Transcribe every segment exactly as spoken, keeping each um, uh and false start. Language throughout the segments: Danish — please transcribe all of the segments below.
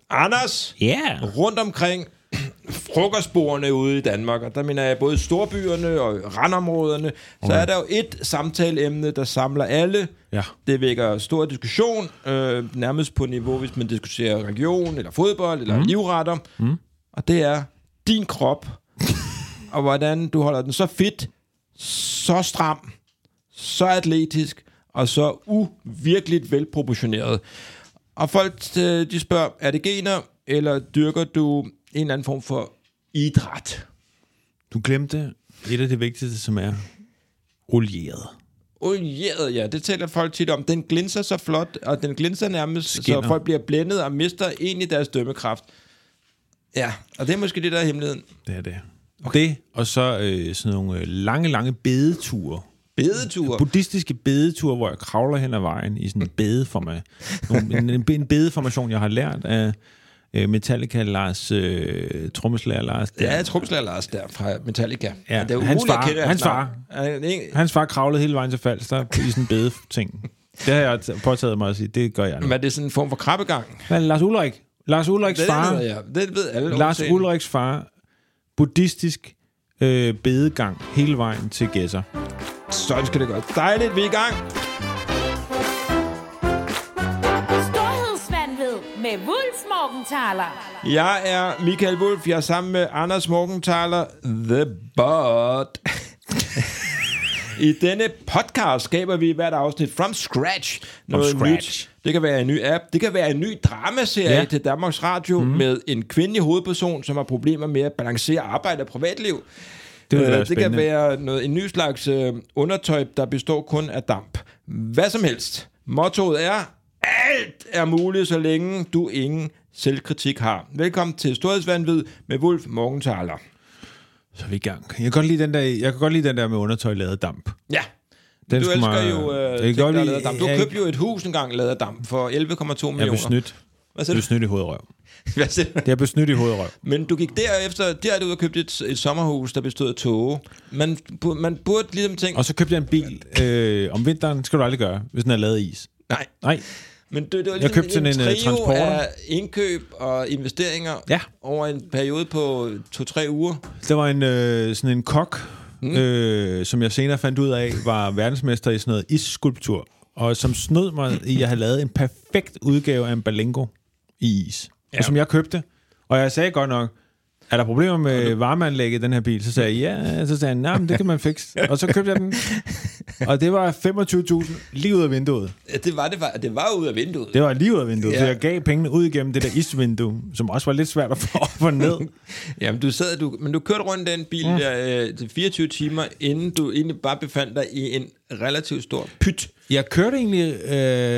Anders, yeah. rundt omkring frokostbordene ude i Danmark, og der mener jeg både storbyerne og randområderne, okay. så er der jo et samtaleemne, der samler alle. Ja. Det vækker stor diskussion, øh, nærmest på niveau, hvis man diskuterer religion, eller fodbold, eller mm. livretter. Mm. Og det er din krop, og hvordan du holder den så fit, så stram, så atletisk, og så uvirkeligt velproportioneret. Og folk, de spørger, er det gener, eller dyrker du en eller anden form for idræt? Du glemte et af det vigtigste, som er olieret. Olieret, ja. Det taler folk tit om. Den glinser så flot, og den glinser nærmest, Skinner. så folk bliver blændet og mister egentlig deres dømmekraft. Ja, og det er måske det, der er hemmeligheden. Det er det. Okay. Det, og så øh, sådan nogle lange, lange bedeture. Bedeture? Buddhistiske bedeture, hvor jeg kravler hen ad vejen i sådan en bedeformation. en, en, en bedeformation, jeg har lært af øh, Metallica Lars, øh, trommeslager Lars. Der. Ja, trommeslager Lars der fra Metallica. Ja, det er hans, umuligt, far, kende, hans, far, hans far kravlede hele vejen til Falster i sådan en bedeting. Det har jeg påtaget mig at sige, det gør jeg nu. Men er det sådan en form for krabbegang? Men Lars Ulrik. Lars Ulriks far. Det, ja. det ved alle. Lars Ulriks far. Buddhistisk øh, bedegang hele vejen til Gedser. Sådan skal det gå. Dejligt, vi er i gang. Storhedsvanvid med Wulff Morgenthaler. Jeg er Michael Wulff. Jeg er sammen med Anders Morgenthaler, The Bot. I denne podcast skaber vi hvert afsnit from scratch. Noget from scratch. Nyt. Det kan være en ny app. Det kan være en ny dramaserie ja. til Danmarks Radio mm. med en kvindelig hovedperson, som har problemer med at balancere arbejde og privatliv. Det, øh, det kan være noget, en ny slags øh, undertøj, der består kun af damp. Hvad som helst. Mottoet er, alt er muligt, så længe du ingen selvkritik har. Velkommen til Storhedsvanvid med Wulff Morgenthaler. Så er vi i gang. Jeg kan godt lide den der, jeg kan godt lide den der med undertøj lavet af damp. Ja. Den du elsker mig, jo øh, ting, der lavet af damp. Du jeg, købte jo et hus engang lavet af damp for elleve komma to millioner. Jeg blev snydt. Hvad siger du? Jeg blev snydt i hovedrøv. Hvad siger du? Det er blevet snydt i hovedrøv. Men du gik derefter, der er du ud og købte et, et sommerhus, der bestod af tåge. Man, man burde ligesom tænke... Og så købte jeg en bil. Øh, om vinteren skal du aldrig gøre, hvis den er lavet af is. Nej. Nej. Men det, det var jeg ligesom købte en, en sådan en trio transporter af indkøb og investeringer ja. over en periode på to-tre uger. Det var en, øh, sådan en kok, mm. øh, som jeg senere fandt ud af, var verdensmester i sådan noget isskulptur. Og som snød mig i at have lavet en perfekt udgave af en Berlingo i is. Ja. Og som jeg købte. Og jeg sagde godt nok, er der problemer med varmeanlægget i den her bil? Så sagde jeg, ja. Så sagde jeg, nej, men det kan man fikse. Og så købte jeg den. Og det var femogtyve tusind lige ud af vinduet. Det var, det var, det var ud af vinduet. Det var lige ud af vinduet, ja. Ja. Så jeg gav pengene ud igennem det der isvindue, som også var lidt svært at få op og ned. Jamen, du sad, du, men du kørte rundt den bil mm. der, øh, til fireogtyve timer, inden du egentlig bare befandt dig i en relativt stor pyt. Jeg kørte egentlig... Øh,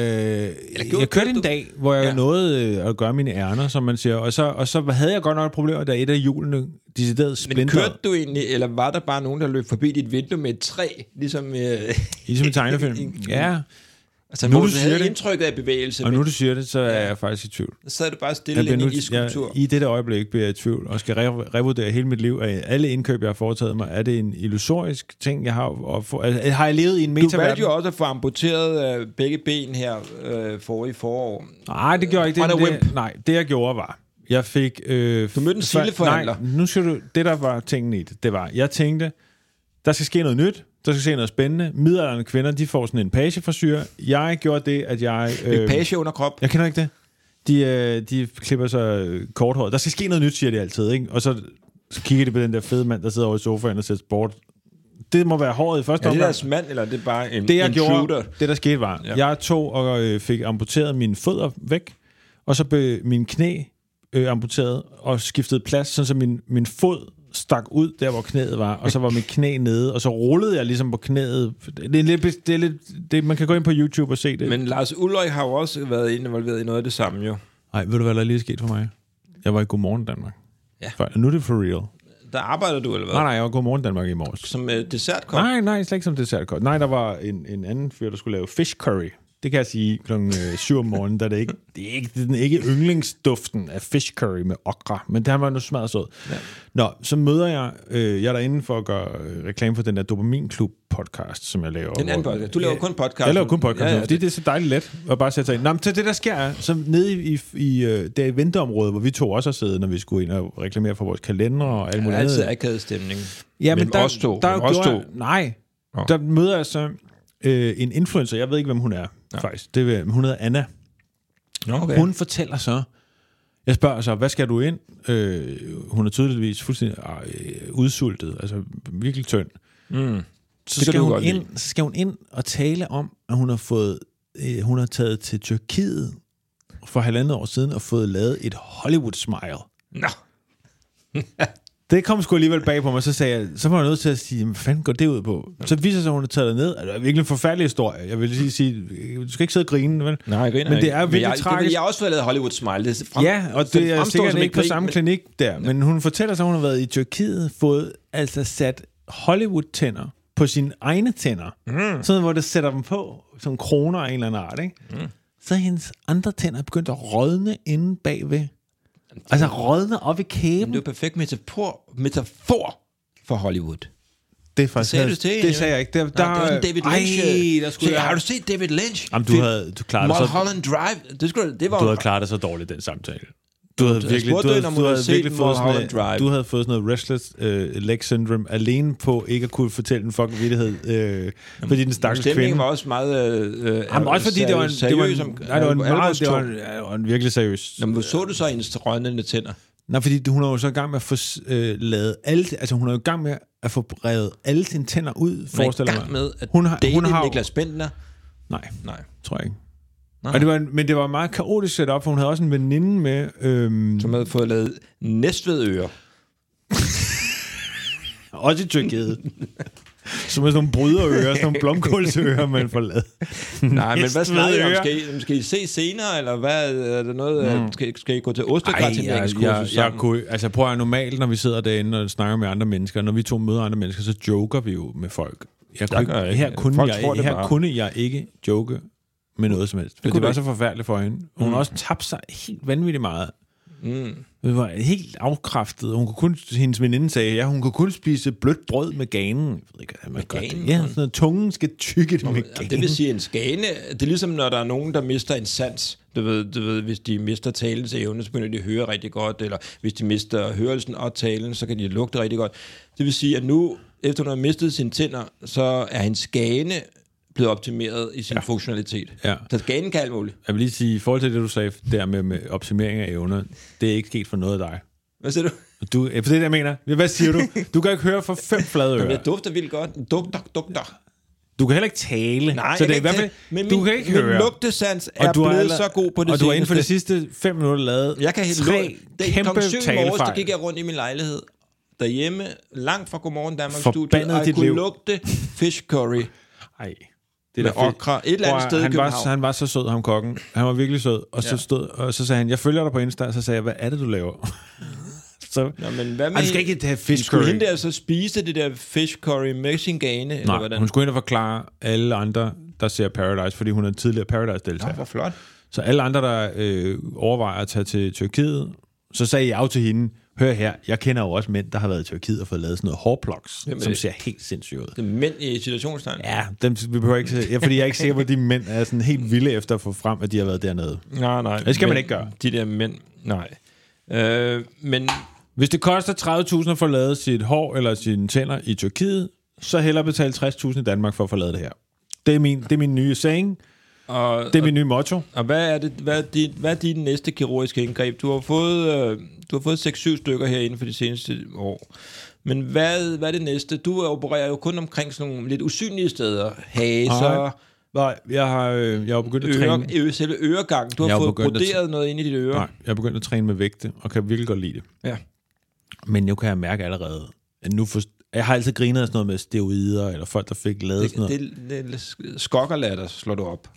jeg kørte en du? dag, hvor jeg ja. nåede øh, at gøre mine ærner, som man siger, og så, og så havde jeg godt nok et problem, da et af hjulene decideret splinteret. Men kørte du egentlig, eller var der bare nogen, der løb forbi dit vindue med et træ, ligesom... Øh, ligesom en tegnefilm. Ja. Altså, nu, hvor du havde indtrykket af bevægelse. Og nu du siger det, så er jeg faktisk i tvivl. Så sad du bare stille ind i iskulptur. I dette øjeblik bliver jeg i tvivl, og skal re- revurdere hele mit liv af alle indkøb, jeg har foretaget mig. Er det en illusorisk ting, jeg har? Og for, altså, har jeg levet i en metaverden? Du valgte jo også at få amputeret øh, begge ben her øh, forrige forår. Nej, det gjorde jeg ikke. Det, det, nej, det jeg gjorde var, jeg fik... Øh, du mødte en sildeforhandler. Nej, nu skal du... Det, der var tingene i det, det var, jeg tænkte, der skal ske noget nyt. Der skal ske noget spændende. Midaldrende kvinder, de får sådan en pagefrisyre. Jeg gjorde det, at jeg... Øh, page under krop. Jeg kender ikke det. De, øh, de klipper sig korthåret. Der skal ske noget nyt, siger de altid, ikke? Og så, så kigger de på den der fede mand, der sidder over i sofaen og ser sport. Det må være håret i første omgang. Er det deres mand, eller er det bare en det, jeg intruder? Gjorde, det, der skete, var, ja. jeg tog og øh, fik amputeret mine fødder væk, og så blev min knæ øh, amputeret og skiftede plads, sådan så min, min fod stak ud der, hvor knæet var, og så var mit knæ nede, og så rullede jeg ligesom på knæet. Det er lidt, det er lidt, det, man kan gå ind på YouTube og se det. Men Lars Ulrik har jo også været involveret i noget af det samme, jo. Nej, ved du, hvad der lige er sket for mig? Jeg var i Godmorgen Danmark. Ja. For, nu er det for real. Der arbejder du, eller hvad? Nej, nej, jeg var i Godmorgen Danmark i morges. Som uh, dessertkok? Nej, nej, slet ikke som dessertkok. Nej, der var en, en anden fyr, der skulle lave fish curry. Det kan jeg sige klokken syv om morgenen, da det ikke, det er ikke, det er ikke yndlingsduften af fish curry med okra, men det har man nu smadret sød. Ja. Nå, så møder jeg, øh, jeg er derinde for at gøre reklame for den der Dopaminklub podcast, som jeg laver. Den anden podcast. Du laver kun podcast. Jeg laver kun podcast, ja, ja, fordi det er så dejligt let at bare sætte sig ind. Nå, men til det der sker er, så nede i, i, i det eventområde, hvor vi to også har siddet, når vi skulle ind og reklamere for vores kalender og alt muligt andet. Altid akavet stemning. Ja, men der, os to. der, der os to. jeg, nej, oh. der møder jeg så øh, en influencer, jeg ved ikke, hvem hun er, ja. faktisk. Det er, hun hedder Anna. Okay. Hun fortæller så, jeg spørger så, hvad skal du ind? Øh, hun er tydeligvis fuldstændig øh, udsultet, altså virkelig tynd. Mm. Så, skal hun ind, så skal hun ind og tale om, at hun har fået, øh, hun har taget til Tyrkiet for halvandet år siden og fået lavet et Hollywood-smile. Nå. Det kom sgu alligevel bag på mig, så sagde jeg, så var jeg nødt til at sige, hvad fanden går det ud på? Så viser sig, at hun har taget det ned. Det er virkelig en forfærdelig historie. Jeg vil lige sige, du skal ikke sidde og grine, vel? Nej, jeg griner men det er virkelig jeg, tragisk. Det, jeg har også fået lavet Hollywood Smile. Det frem, ja, og det, det er sikkert ikke på samme men... klinik der. Men hun fortæller sig, at hun har været i Tyrkiet, fået altså sat Hollywood-tænder på sine egne tænder. Mm. Sådan, hvor det sætter dem på, som kroner af en eller anden art, ikke? Mm. Så er hendes andre tænder er begyndt at rådne inde bagved. Altså rådne op i kæben. Det er jo perfekt metafor, metafor for Hollywood. Det er faktisk... Det sagde, til, det sagde jeg ikke. Der, der, der, det var sådan David Lynch. Ej, der skulle se, jeg... Har du set David Lynch? Jamen, du havde du klaret det så... Mulholland Drive. Det, skulle, det var du havde klaret det så dårligt, den samtale. Du havde virkelig, du havde, du havde virkelig fået sådan noget, du havde fået sådan noget restless uh, leg syndrome alene på ikke at kunne fortælle en fucking vittighed, øh, fordi den stakkels kvinde. Stemningen var også meget øh, Jamen, også fordi det var en, seriøs, det var en, som, nej, det var en, meget, det var en, ja, en virkelig seriøs. Jamen, hvor så du så hendes rødnende tænder? Nej, fordi hun er jo så i gang med at få øh, lavet alle, altså hun er jo i gang med at få revet alle sine tænder ud, forestiller mig. Hun er i gang med at hun har, date hun har, Niklas Bentner? Nej, nej, tror jeg ikke. Og det var, men det var meget kaotisk setup, for hun havde også en veninde med... Øhm, som havde fået lavet Næstvedører. også i Tyrkiet. Som er sådan nogle bryderører, sådan nogle blomkålsører, man får lavet. Nej, men hvad snakker I om? Skal I, skal I se senere, eller hvad? Er det noget, mm. skal, skal I gå til ostegratineringskursus jeg, jeg, jeg kunne, altså prøv at normalt, når vi sidder derinde og snakker med andre mennesker, når vi to møder andre mennesker, så joker vi jo med folk. Jeg kunne, ikke, ikke. Her, kunne jeg, tror, her kunne jeg ikke joke med noget som helst. For det, det var så forfærdeligt for hende. Hun mm. har også tabt sig helt vanvittigt meget. Mm. Hun var helt afkræftet. Hun kunne kun, hendes veninde sagde, ja, hun kunne kun spise blødt brød med ganen. Jeg ved ikke, hvad man gør det. Ja, sådan noget, tungen skal tykke det med ganen. Det vil sige, en skane, det er ligesom, når der er nogen, der mister en sans. Du ved, du ved, hvis de mister talens evne, så begynder de at høre rigtig godt, eller hvis de mister hørelsen og talen, så kan de lugte rigtig godt. Det vil sige, at nu, efter hun har mistet sine tænder, så er hendes skane blevet optimeret i sin ja. funktionalitet. Ja. Så skanen kan alt muligt. Jeg vil lige sige, i forhold til det, du sagde der med, med optimering af evner, det er ikke sket for noget af dig. Hvad siger du? Du, for det, jeg mener. Hvad siger du? Du kan ikke høre for fem flade ører. Jeg dufter vildt godt. Dugter, dugter. Du kan heller ikke tale. Nej, så det er i hvert fald, men du min, kan ikke høre. Min lugtesans er blevet alle, så god på det og du har inden for de sidste fem minutter lavet jeg kan tre det, kæmpe talefejl. Der gik jeg rundt i min lejlighed derhjemme, langt fra Godmorgen Danmarks studie, og jeg kunne liv. lugte fish curry. Ej. Det med okra. Et eller andet sted i han København. Var, han var så sød, ham kokken. Han var virkelig sød. Og så, stod, og så sagde han, jeg følger dig på Insta. Og så sagde jeg, hvad er det, du laver? så, Nå, men hvad med... Ej, du skal ikke have fish curry. Skulle hende der så spise det der fish curry med sin gane? Nej, eller hvordan? Hun skulle ind og forklare alle andre, der ser Paradise, fordi hun er en tidligere Paradise-deltager. Nå, hvor flot. Så alle andre, der øh, overvejer at tage til Tyrkiet, så sagde jeg af til hende, hør her, jeg kender jo også mænd, der har været i Tyrkiet og fået lavet sådan noget hårplugs, som det? ser helt sindssygt ud. Det er mænd i situationstegn? Ja, dem, vi behøver ikke ja, fordi jeg er ikke sikker på, at de mænd er sådan helt vilde efter at få frem, at de har været dernede. Nej, nej. Det skal man ikke gøre. De der mænd, nej. Øh, men... Hvis det koster tredive tusind at få lavet sit hår eller sine tænder i Tyrkiet, så hellere betale tres tusind i Danmark for at få lavet det her. Det er min, det er min nye saying. Og, det er min nye motto. Og hvad er, det, hvad, er dit, hvad er dit næste kirurgiske indgreb? Du har fået, øh, du har fået seks syv stykker her inden for de seneste år. Men hvad, hvad er det næste? Du opererer jo kun omkring sådan nogle lidt usynlige steder. Haser. Nej, jeg har, øh, jeg har begyndt at øre, træne. Øre, selve øregang. Du har, har fået broderet noget ind i dit øre. Nej, jeg har begyndt at træne med vægte, og kan virkelig godt lide det. Ja. Men nu kan jeg mærke allerede, at nu for, jeg har altid grinet af sådan noget med steroider, eller folk, der fik lavet det, sådan noget. Det, det, det skokkerlatter slår du op.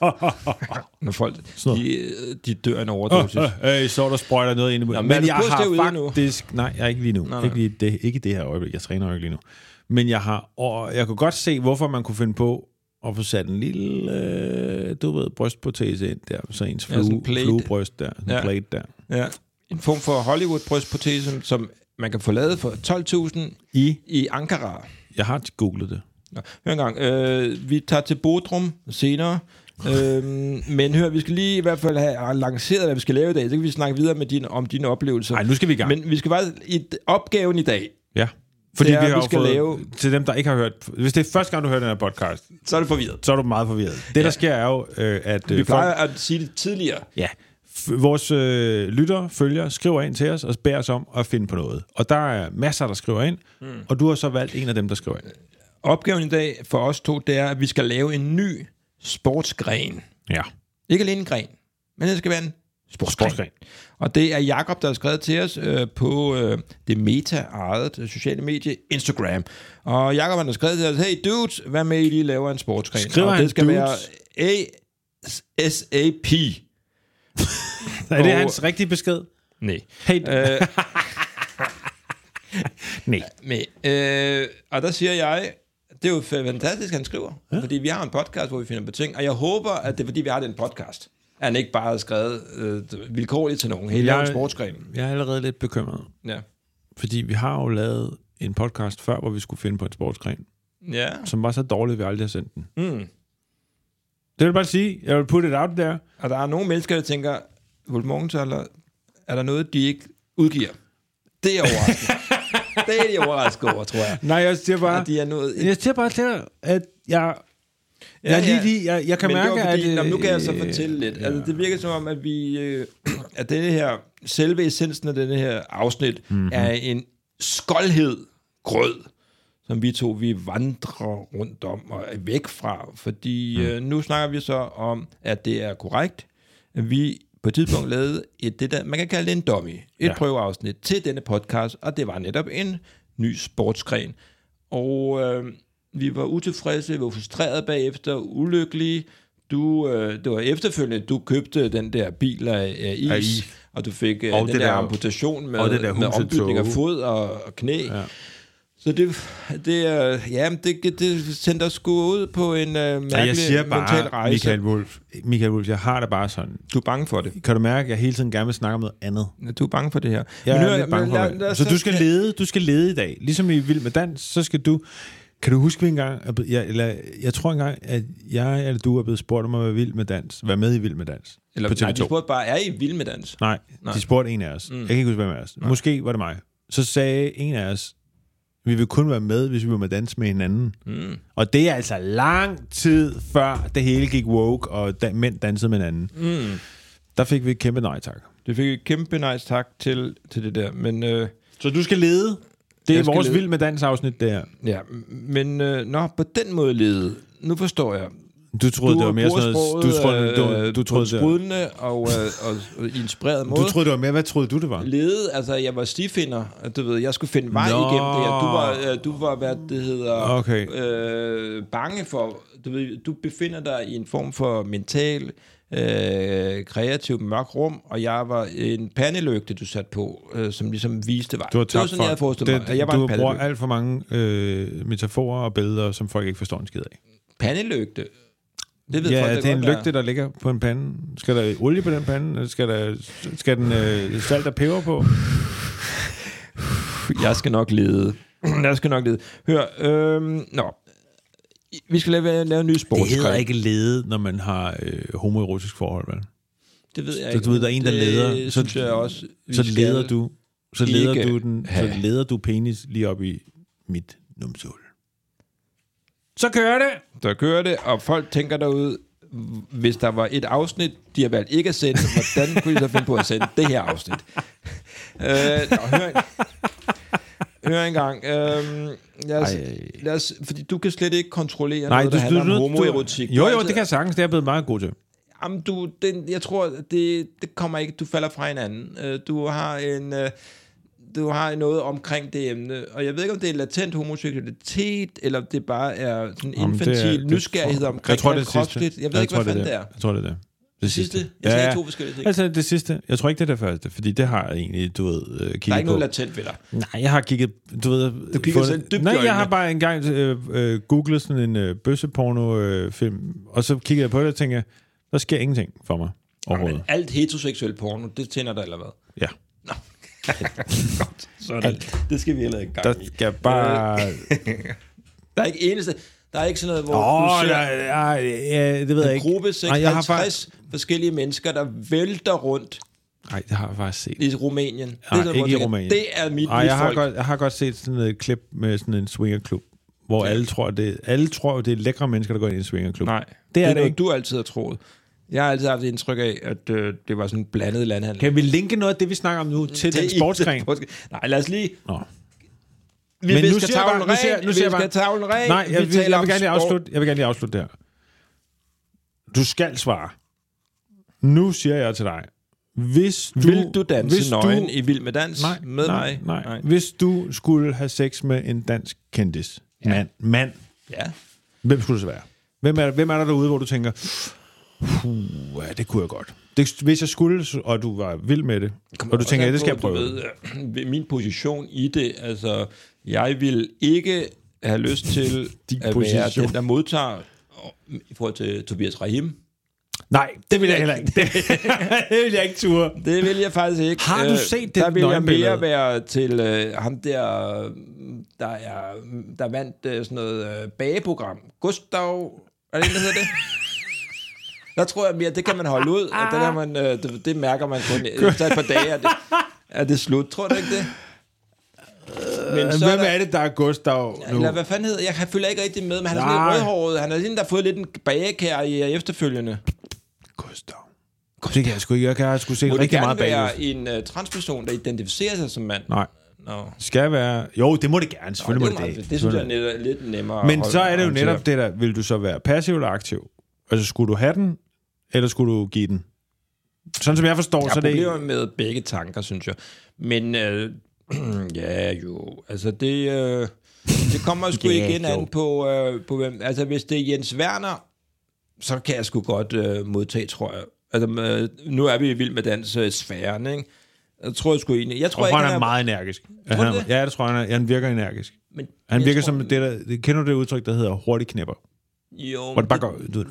Når folk, de, de dør en overdosis. Oh, oh, hey, så der sprøjter noget ind i munden. Men jeg har faktisk... Nu? Nej, jeg er ikke lige nu. Nej, nej. Ikke, lige det, ikke det her øjeblik. Jeg træner jo ikke lige nu. Men jeg har... Og jeg kunne godt se, hvorfor man kunne finde på og få sat en lille, øh, du ved, brystprotese ind der, så ens Ja, sådan en flue, plate. fluebryst der, en Ja. plate der. Ja. En form for Hollywood-brystprotese, som man kan få lavet for tolv tusind I, i Ankara. jeg har googlet det. Nå, hør engang. Øh, vi tager til Bodrum senere. øhm, men hør, vi skal lige i hvert fald have lanceret, hvad vi skal lave i dag. Så kan vi snakke videre med din, om dine oplevelser. Nej, nu skal vi i gang. Men vi skal bare... I opgaven i dag, Ja, fordi Det er, vi at har vi jo skal fået, lave- til dem, der ikke har hørt, hvis det er første gang, du hører den her podcast, så er det forvirret. så er du meget forvirret. Det, ja. der sker, er jo, øh, at... Vi øh, plejer at sige det tidligere. Ja. F- vores øh, lytter, følger, skriver ind til os og beder os om at finde på noget. Og der er masser, der skriver ind, mm. og du har så valgt en af dem, der skriver ind. Opgaven i dag for os to, det er, at vi skal lave en ny sportsgren. Ja. Ikke alene en gren, men det skal være en sportsgren. Sportsgren. Og det er Jakob, der har skrevet til os øh, på øh, det meta-ejet det sociale medie Instagram. Og Jakob har skrevet til os, hey dudes, hvad med I lige laver en sportsgren? Skriver og han det skal dudes? være A S A P. Er det Og- hans rigtige besked? Nej. Hey, Øh, nej. men, øh, og der siger jeg, det er jo fantastisk, han skriver. Ja. Fordi vi har en podcast, hvor vi finder på ting. Og jeg håber, at det er, fordi vi har den podcast. At han ikke bare har skrevet øh, vilkårligt til nogen. Helt Jeg- lavet en sportsgren. Jeg er allerede lidt bekymret, Ja. fordi vi har jo lavet en podcast før, hvor vi skulle finde på en sportsgren, Ja. som var så dårlig, at vi aldrig har sendt den. Mm. Det vil jeg bare sige. Jeg vil put it out there. Og der er nogle mennesker, der tænker, Wolf Morgenthaler, er der noget, de ikke udgiver? Det er overraskende. det er de overrasket over, tror jeg. Nej, jeg siger bare... At de er noget... Jeg siger bare til dig, at jeg... Ja, jeg, er lige, ja. lige, jeg, jeg kan Men mærke, det var fordi, at... nå, nu kan jeg så øh, fortælle lidt. ja. Altså, det virker som om, at vi... Øh, at denne her... Selve essensen af denne her afsnit mm-hmm. er en skoldhed grød, som vi to, vi vandrer rundt om og er væk fra. Fordi mm. øh, nu snakker vi så om, at det er korrekt. Vi på et tidspunkt lavede et, det der, man kan kalde det en dummy, et ja. prøveafsnit til denne podcast, og det var netop en ny sportsgren. Og øh, vi var utilfredse, vi var frustrerede bagefter, ulykkelige. Du, øh, det var efterfølgende, du købte den der bil af, af is, Af is. og du fik øh, Og den det der, der- amputation med, og det der med huset ombytning af tog. fod og, og knæ. Ja. Så det, det, er, ja, det, det sendte os sgu ud på en uh, mærkelig Og jeg siger mental bare, rejse. Michael Wolf, Michael Wolf, jeg har det bare sådan. Du er bange for det. Kan du mærke, at jeg hele tiden gerne vil snakke om noget andet? Du er bange for det her. Jeg Men er hør, lidt bange men for lad- det. lad os Så du skal tage- lede, du skal lede i dag. Ligesom i Vild med Dans, så skal du... Kan du huske engang, at jeg, eller, jeg tror engang, at jeg eller du er blevet spurgt om at være Vild med Dans. Være med i Vild med Dans. Eller, på T V to. nej, de spurgte bare, er I vild med dans? Nej, Nej. de spurgte en af os. Mm. Jeg kan ikke huske, hvem af os. Nej. Måske var det mig. Så sagde en af os, vi vil kun være med, hvis vi vil med dans med hinanden. Mm. Og det er altså lang tid før det hele gik woke, og da, mænd dansede med hinanden. Mm. Der fik vi et kæmpe nej tak. Det fik et kæmpe nice tak til, til det der. Men, øh, Så du skal lede. Det er Jeg skal vores lede. Vild med Dans afsnit, det her. ja, men øh, nå, på den måde lede. Nu forstår jeg. Du troede, Du det var mere bruger sådan noget... sproget, Du troede, du, øh, du, på troede, en det, sprudlende og, øh, og, og inspireret måde. du troede, det var mere... Hvad troede du, det var? Lede, altså jeg var stifinder, du ved, jeg skulle finde vej Nå. igennem det her. Du var, øh, du var hvad det hedder, Okay. øh, bange for, du ved, du befinder dig i en form for mental, øh, kreativ mørk rum, og jeg var en pandelygte, du satte på, øh, som ligesom viste vej. Du har Det var tabt sådan, jeg havde forestillet mig, at jeg var du en bruger pandelygte. alt for mange øh, metaforer og billeder, som folk ikke forstår en skid af. Pandelygte? Det ved Ja, folk, det er en godt, lygte, der ligger på en pande. Skal der olie på den pande? Eller skal, der, skal den øh, salt og peber på? Jeg skal nok lede. Jeg skal nok lede. Hør, øhm, nå. Vi skal lave, lave en ny Det sportsgren. hedder ikke lede, når man har øh, homoerotisk forhold, vel? Det ved jeg Så ikke. du ved, der er en, der det leder. Så, synes jeg også, vi så skal leder du, så leder ikke du den, så have. leder du penis lige op i mit numsehul. Så kører det! Der kører det, og folk tænker derude, hvis der var et afsnit, de har valgt ikke at sende, hvordan kunne de så finde på at sende det her afsnit? øh, nå, hør, en, hør engang. Øh, lad os, lad os, fordi du kan slet ikke kontrollere Nej, noget, du, der handler du, om du, homoerotik. Jo, Du jo, altid- det kan jeg sagtens. Det er jeg blevet meget god til. Jamen, du, den, jeg tror, det, det kommer ikke, du falder fra hinanden. Øh, Du har en... øh, Du har noget omkring det emne, og jeg ved ikke, om det er latent homoseksualitet, eller det bare er sådan Jamen, infantil det er- det nysgerrighed tror- omkring jeg tror, alt det er sidste. kropsligt. Jeg ved Jeg ikke, tror, hvad fanden det det er er. Jeg tror, det er det. Det sidste? Jeg sagde ja, to forskellige ting. Altså det sidste. Jeg tror ikke, det er det første, fordi det har jeg egentlig, du ved, kigget på. Der er ikke noget latent ved dig. Nej, jeg har kigget, du ved... Du kigger selv dybt. Nej, jeg har bare engang øh, øh, googlet sådan en øh, bøsseporno-film, øh, og så kiggede jeg på det og tænkte, der sker ingenting for mig overhovedet. Men alt heteroseksuel porno, det tænder dig eller hvad? Ja. Nå. Godt. Sådan. Det skal vi heller ikke gang der i. Skal bare... Der er ikke eneste... Der er ikke sådan noget, hvor oh, du ser der, ja, ja, det ved jeg ikke. En gruppe halvtreds faktisk... forskellige mennesker, der vælter rundt. Nej, det har jeg faktisk set. I Rumænien. Det Nej, er ikke i Rumænien. Det er mit, Ej, mit jeg har folk. godt, jeg har godt set sådan et klip med sådan en swingerklub, hvor ja. alle tror, det alle tror, det er lækre mennesker, der går ind i en swingerklub. Nej, det er det, er det noget, ikke. Du altid har troet. Jeg har altid haft indtryk af, at øh, det var sådan en blandet landhandel. Kan vi linke noget af det, vi snakker om nu, til den sportsgren? Nej, lad os lige... Nå. Vi Men vi nu skal siger tavlen bare, nu siger, ren, nu siger vi bare, skal tavlen ren. Nej, jeg, vi jeg, jeg, vil gerne lige sport. afslutte, jeg vil gerne lige afslutte det her. Du skal svare. Nu siger jeg til dig, hvis du... Vil du danse hvis nøgen du, i Vild med Dans nej, med nej, mig? Nej, nej. Hvis du skulle have sex med en dansk kendis, ja. mand, mand, ja. Hvem skulle det så være? Hvem er, hvem er der derude, hvor du tænker, puh, ja, det kunne jeg godt. Det, hvis jeg skulle, og du var vild med det, og du tænker, ja, det skal jeg prøve. Ved, min position i det, altså, jeg vil ikke have lyst til Din at position. være den, der modtager i forhold til Tobias Rahim. Nej, det vil jeg heller ikke. Det, det vil jeg ikke ture. Det vil jeg faktisk ikke. Har du set det? Der vil jeg mere være til uh, ham der, der, er, der vandt uh, sådan noget uh, bageprogram. Gustav, er det ikke, der hedder det? Der tror jeg mere, det kan man holde ud, og det, kan man, uh, det, det mærker man kun efter et par dage, er det, er det slut. Tror du ikke det? Men så Hvem er, der, er det, der er Gustav nu? Eller hvad fanden hedder? Jeg følger ikke rigtig med, men han er sådan lidt rødhåret. Han er sådan, der har fået lidt en bagekarriere efterfølgende. Gustav. Gustav. Det kan jeg sgu ikke. Jeg kan sgu se Må rigtig meget bagud. Må det gerne være en uh, transperson, der identificerer sig som mand? Nej. No. Skal være... Jo, det må det gerne. Selvfølgelig Nå, det må det det. Det synes jeg er net, lidt nemmere. Men så er det jo netop det der, vil du så være passiv eller aktiv? Altså, skulle du have den, eller skulle du give den? Sådan som jeg forstår, jeg så det... Jeg har problemer med begge tanker, synes jeg. Men øh, ja, jo. Altså, det, øh, det kommer sgu yeah, igen jo. an på, øh, på hvem... Altså, hvis det er Jens Werner, så kan jeg sgu godt øh, modtage, tror jeg. Altså, øh, nu er vi i Vild med Dans øh, sfæren, ikke? Jeg tror jeg sgu egentlig... Jeg tror, og ikke, han er meget energisk. Han er, det? Ja, det tror jeg, han, er, han virker energisk. Men, han virker tror, som det der... Det, kender du det udtryk, der hedder hurtig knæpper? Jo. Hvor det bare går... Du,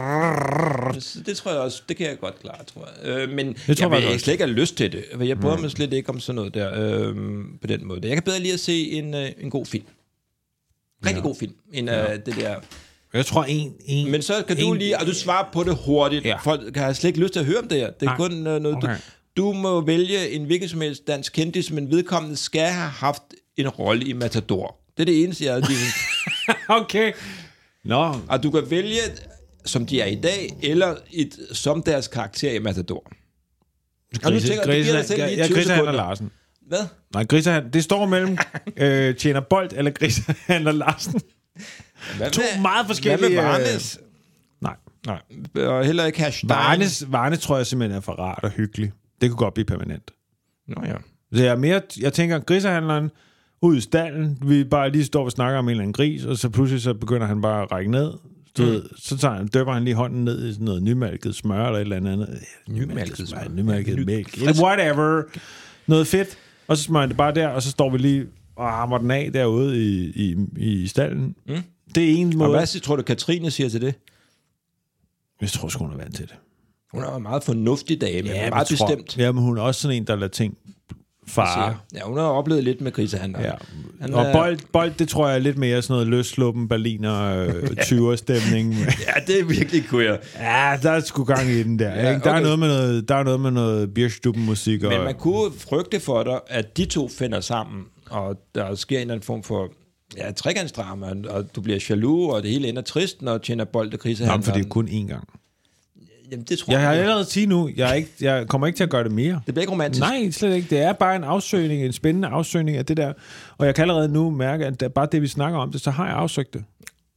det, det tror jeg også... Det kan jeg godt klare, tror jeg. Øh, men jeg, jeg, jeg, jeg slet ikke have lyst til det. Jeg bryder mm. mig slet ikke om sådan noget der øh, på den måde. Jeg kan bedre lige at se en, øh, en god film. Rigtig ja. god film. End ja. øh, det der... Jeg tror en, en... Men så kan en, du lige... Og du svarer på det hurtigt. Ja. Folk har slet ikke lyst til at høre om det her. Det er Nej. kun øh, noget... Okay. Du, du må vælge en hvilken som helst dansk kendis, men vedkommende skal have haft en rolle i Matador. Det er det eneste, jeg har. Okay. Nå. No. Og du kan vælge, som de er i dag, eller et, som deres karakter i Matador. Og du tænker, Grise, det giver dig ja, Grisehandler Larsen. Hvad? Nej, Grisehandler... Det står mellem øh, Tjener Bold eller Grisehandler Larsen. Hvad to med, meget forskellige... Hvad med Varnes? Nej. Nej. Og heller ikke Herr Stein. Varnes, Varnes tror jeg simpelthen er for rart og hyggelig. Det kunne godt blive permanent. Nå ja. Så jeg, er mere, jeg tænker, grisehandleren ud i stallen, vi bare lige står og snakker om en eller anden gris, og så pludselig så begynder han bare at række ned. Så, mm. så tager han, døber han lige hånden ned i sådan noget nymælket smør eller et eller andet. Nymælket smør? Nymælket mælk. Whatever. Noget fedt. Og så smører han det bare der, og så står vi lige og hammer den af derude i, i, i stallen. Mm. Det er en måde... Og hvad tror du, Katrine siger til det? Jeg tror sgu, hun er vant til det. Hun er en meget fornuftig dame, ja, men meget tror, bestemt. Ja, men hun er også sådan en, der lader ting fare. Ja, hun har oplevet lidt med grisehandler. Ja. Og er... bold, bold, det tror jeg er lidt mere sådan noget løsluppen berliner tyver-stemning. Ja, det er virkelig queer. Ja, der er sgu gang i den der. Ja, ikke? Der, okay. er noget med noget, der er noget med noget Bierstuben-musik. Og... Men man kunne frygte for dig, at de to finder sammen, og der sker en eller anden form for ja, trekantsdrama, og du bliver jaloux, og det hele ender trist, når tjener bold og grisehandler. Jamen, for det er kun én gang. Jamen, det tror jeg, jeg har allerede sige nu, jeg, er ikke, jeg kommer ikke til at gøre det mere. Det bliver ikke romantisk. Nej, slet ikke. Det er bare en afsøgning, en spændende afsøgning af det der. Og jeg kan allerede nu mærke, at det er bare det, vi snakker om det, så har jeg afsøgt det.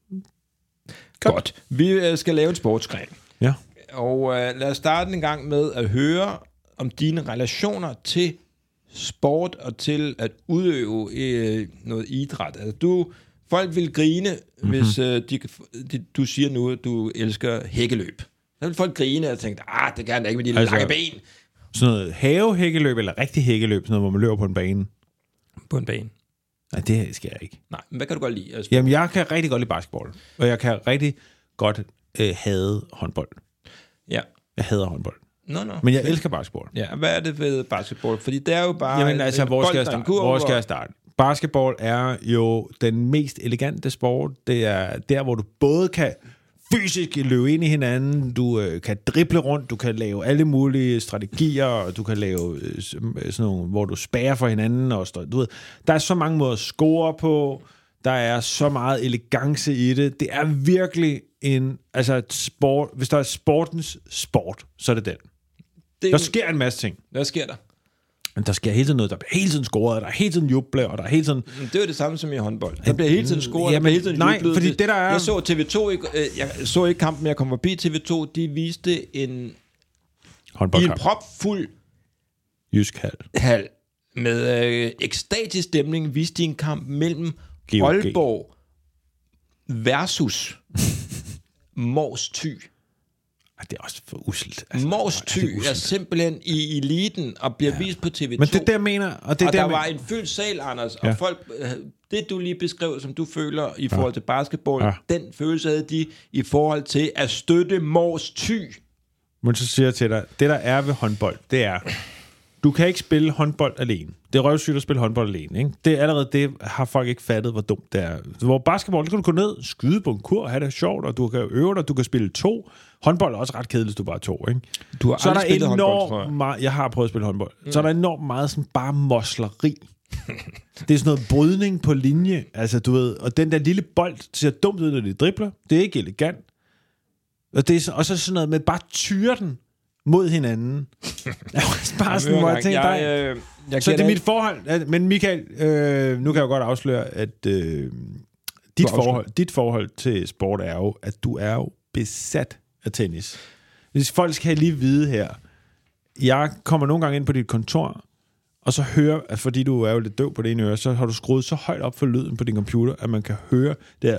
Godt. Godt. Vi skal lave en sportsgren. Ja. Og uh, lad os starte en gang med at høre om dine relationer til sport og til at udøve uh, noget idræt. Altså, du, folk vil grine, mm-hmm. hvis uh, de, de, du siger nu, at du elsker hækkeløb. Så ville folk grine og tænkte, ah, det kan han da ikke med de Altså- lange ben. Sådan noget havehækkeløb, eller rigtig hækkeløb, sådan noget, hvor man løber på en bane. På en bane. Nej, det skal jeg ikke. Nej, men hvad kan du godt lide? Altså, Jamen, jeg kan rigtig godt lide basketball, og jeg kan rigtig godt øh, hade håndbold. ja. Jeg hader håndbold, Nå, nå. men jeg elsker basketball. Ja, hvad er det ved basketball? Fordi det er jo bare... Jamen en, altså, en hvor skal, jeg bold, der er en starte? kurv, hvor skal og- jeg starte? Basketball er jo den mest elegante sport. Det er der, hvor du både kan fysisk løbe ind i hinanden, du øh, kan drible rundt, du kan lave alle mulige strategier, og du kan lave øh, sådan nogle, hvor du spærrer for hinanden. Og stå, du ved, der er så mange måder at score på, der er så meget elegance i det. Det er virkelig en, altså et sport, hvis der er sportens sport, så er det den. Det, Der sker en masse ting. hvad sker der? Men der sker hele tiden noget. Der bliver hele tiden scoret, der er hele tiden juble, og der er hele tiden... Det er jo det samme som i håndbold. Der bliver hele tiden scoret, Ja, der bliver men hele tiden nej, jublet. fordi det der er- Jeg så T V to, ikke, øh, jeg så ikke kampen, men jeg kom forbi T V to, de viste en, i en Håndboldkamp. propfuld Jysk hal. hal med øh, ekstatisk stemning, viste de en kamp mellem G O G. Aalborg versus Mors Thy. Ej, det er også for uselt. Altså, Mors ej, Thy det er er uselt. simpelthen i eliten og bliver ja. vist på T V to. Men det er det, jeg mener. Og, det er og der, der jeg var mener. en fyldt sal, Anders, Ja. og folk, øh, det du lige beskrev, som du føler i forhold til basketball, Ja. den følelse havde de i forhold til at støtte Mors Thy. Men så siger jeg til dig, det der er ved håndbold, det er, du kan ikke spille håndbold alene. Det er røvsygt at spille håndbold alene. Ikke? Det er allerede det, har folk ikke fattet, hvor dumt det er. Hvor basketball, det kan du gå ned, skyde på en kur, have det sjovt, og du kan øve dig, du kan spille to. Håndbold er også ret kedeligt, hvis du bare er to. Ikke? Du har Så er der aldrig spillet håndbold, tror enormt jeg. meget, jeg har prøvet at spille håndbold, mm. så er der enormt meget sådan bare mosleri. Det er sådan noget brydning på linje, altså du ved, og den der lille bold ser dumt ud, når de dribler. Det er ikke elegant. Og det er så, også sådan noget med bare tyre den mod hinanden. bare sådan, hvor jeg tænker, jeg, dig. øh, jeg Så det er kender mit forhold. Men Michael, øh, nu kan jeg jo godt afsløre, at øh, dit, afsløre. forhold, dit forhold til sport er jo, at du er jo besat af tennis. Hvis folk skal lige vide her, jeg kommer nogle gange ind på dit kontor, og så hører, at fordi du er jo lidt døv på det ene øre, så har du skruet så højt op for lyden på din computer, at man kan høre det her.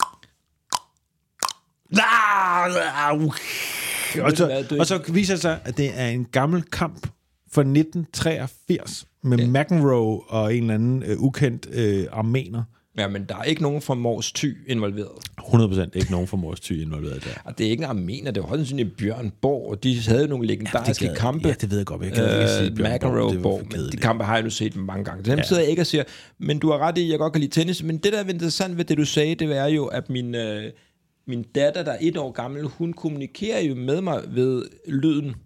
Og så, og så viser det sig, at det er en gammel kamp fra nitten treogfirs med Ja. McEnroe og en eller anden øh, ukendt øh, armener. Ja, men der er ikke nogen fra Mors Thy involveret. hundrede procent ikke nogen fra Mors Thy involveret der. Og det er ikke en armener, det var også sådan en Bjørn Borg, og de havde nogle legendariske det gad- kampe. Ja, det ved jeg godt, men jeg kan ikke sige Øh, Bjørn Borg, McEnroe det var Borg, for men kedeligt. de kampe har jeg nu set mange gange. Dem Ja. sidder jeg ikke og siger, men du har ret i, jeg godt kan lide tennis, men det der er interessant ved det, du sagde, det er jo, at min, øh, min datter, der er et år gammel, hun kommunikerer jo med mig ved lyden.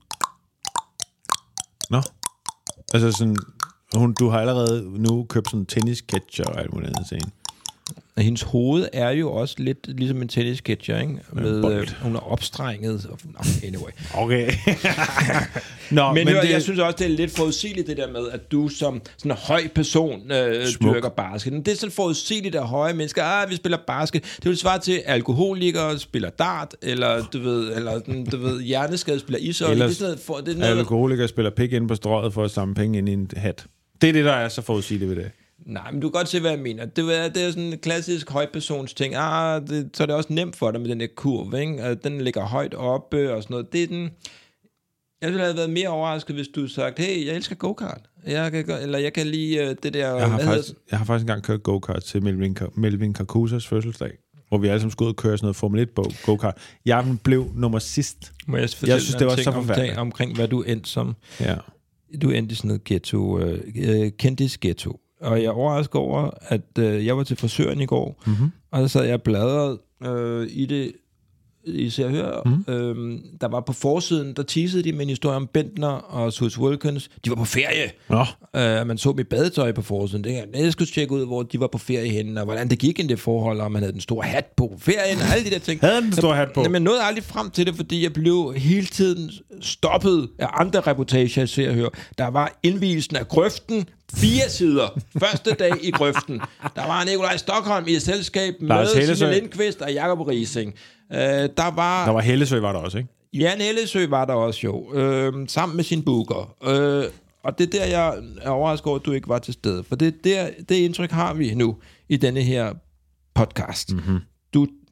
Nå, altså sådan, hun, du har allerede nu købt sådan en tennisketcher og alt muligt andet til hende. Og hendes hoved er jo også lidt ligesom en tennisketcher, ikke? Med, bold. øh, hun er opstrenget. Nå, anyway. Okay. Nå, Men, men men hør, det, jeg synes også, det er lidt forudsigeligt det der med, at du som sådan en høj person øh, Smuk. dyrker basket. Det er sådan forudsigeligt af høje mennesker. Ah, vi spiller basket. Det vil svare til, at alkoholikere spiller dart, eller du ved, eller sådan, du ved, hjerneskade spiller ishockey. Det er Ellers- sådan noget, for, det er noget, alkoholikere spiller pik ind på strøget for at samle penge ind i en hat. Det er det, der er så forudsigeligt ved det. nej, men du kan godt se, hvad jeg mener. Det er, det er sådan en klassisk højpersons ting. Ah, det, så er det også nemt for dig med den der kurve, ikke? At den ligger højt oppe og sådan noget. Det er den... Jeg ville have været mere overrasket, hvis du sagt, hey, jeg elsker go-kart. Jeg kan, gå- eller jeg kan lide uh, det der... Jeg har, hvad faktisk, hedder- jeg har faktisk engang kørt go-kart til Melvin, Melvin Carcusas fødselsdag, hvor vi alle sammen skulle ud og køre sådan noget Formel et go-kart. Jeg blev nummer sidst. Må jeg, fortælle Jeg synes, dig det en var ting så omkring, forfærdeligt. omkring, hvad du endte som. Ja. Du endte i sådan noget ghetto, øh, øh, kendis ghetto. Og jeg er overrasket over, at øh, jeg var til frisøren i går, Mm-hmm. og så sad jeg og bladrede øh, i det, i Se og Hør. Mm. Øhm, der var på forsiden, der teasede de med en historie om Bentner og Suze Wilkins. De var på ferie. Nå, Uh, man så dem i badetøj på forsiden. Det, jeg skulle tjekke ud, hvor de var på ferie henne, og hvordan det gik i det forhold, og man havde den store hat på på ferien, og alle de der ting. havde den store hat på? Men jeg nåede aldrig frem til det, fordi jeg blev hele tiden stoppet af andre reportager, jeg ser og hører. Der var indvielsen af Grøften, fire sider. Første dag i Grøften. Der var Nikolaj Stockholm i et selskab Lars med Hellesøe. Signe Lindqvist og Jakob Rising. Uh, der var... Der var Hellesø, var der også, ikke? Jan Hellesø var der også jo, øh, sammen med sin booker. Øh, og det er der, jeg er overrasket over, at du ikke var til stede. For det, der, det indtryk har vi nu i denne her podcast. Mm-hmm. Du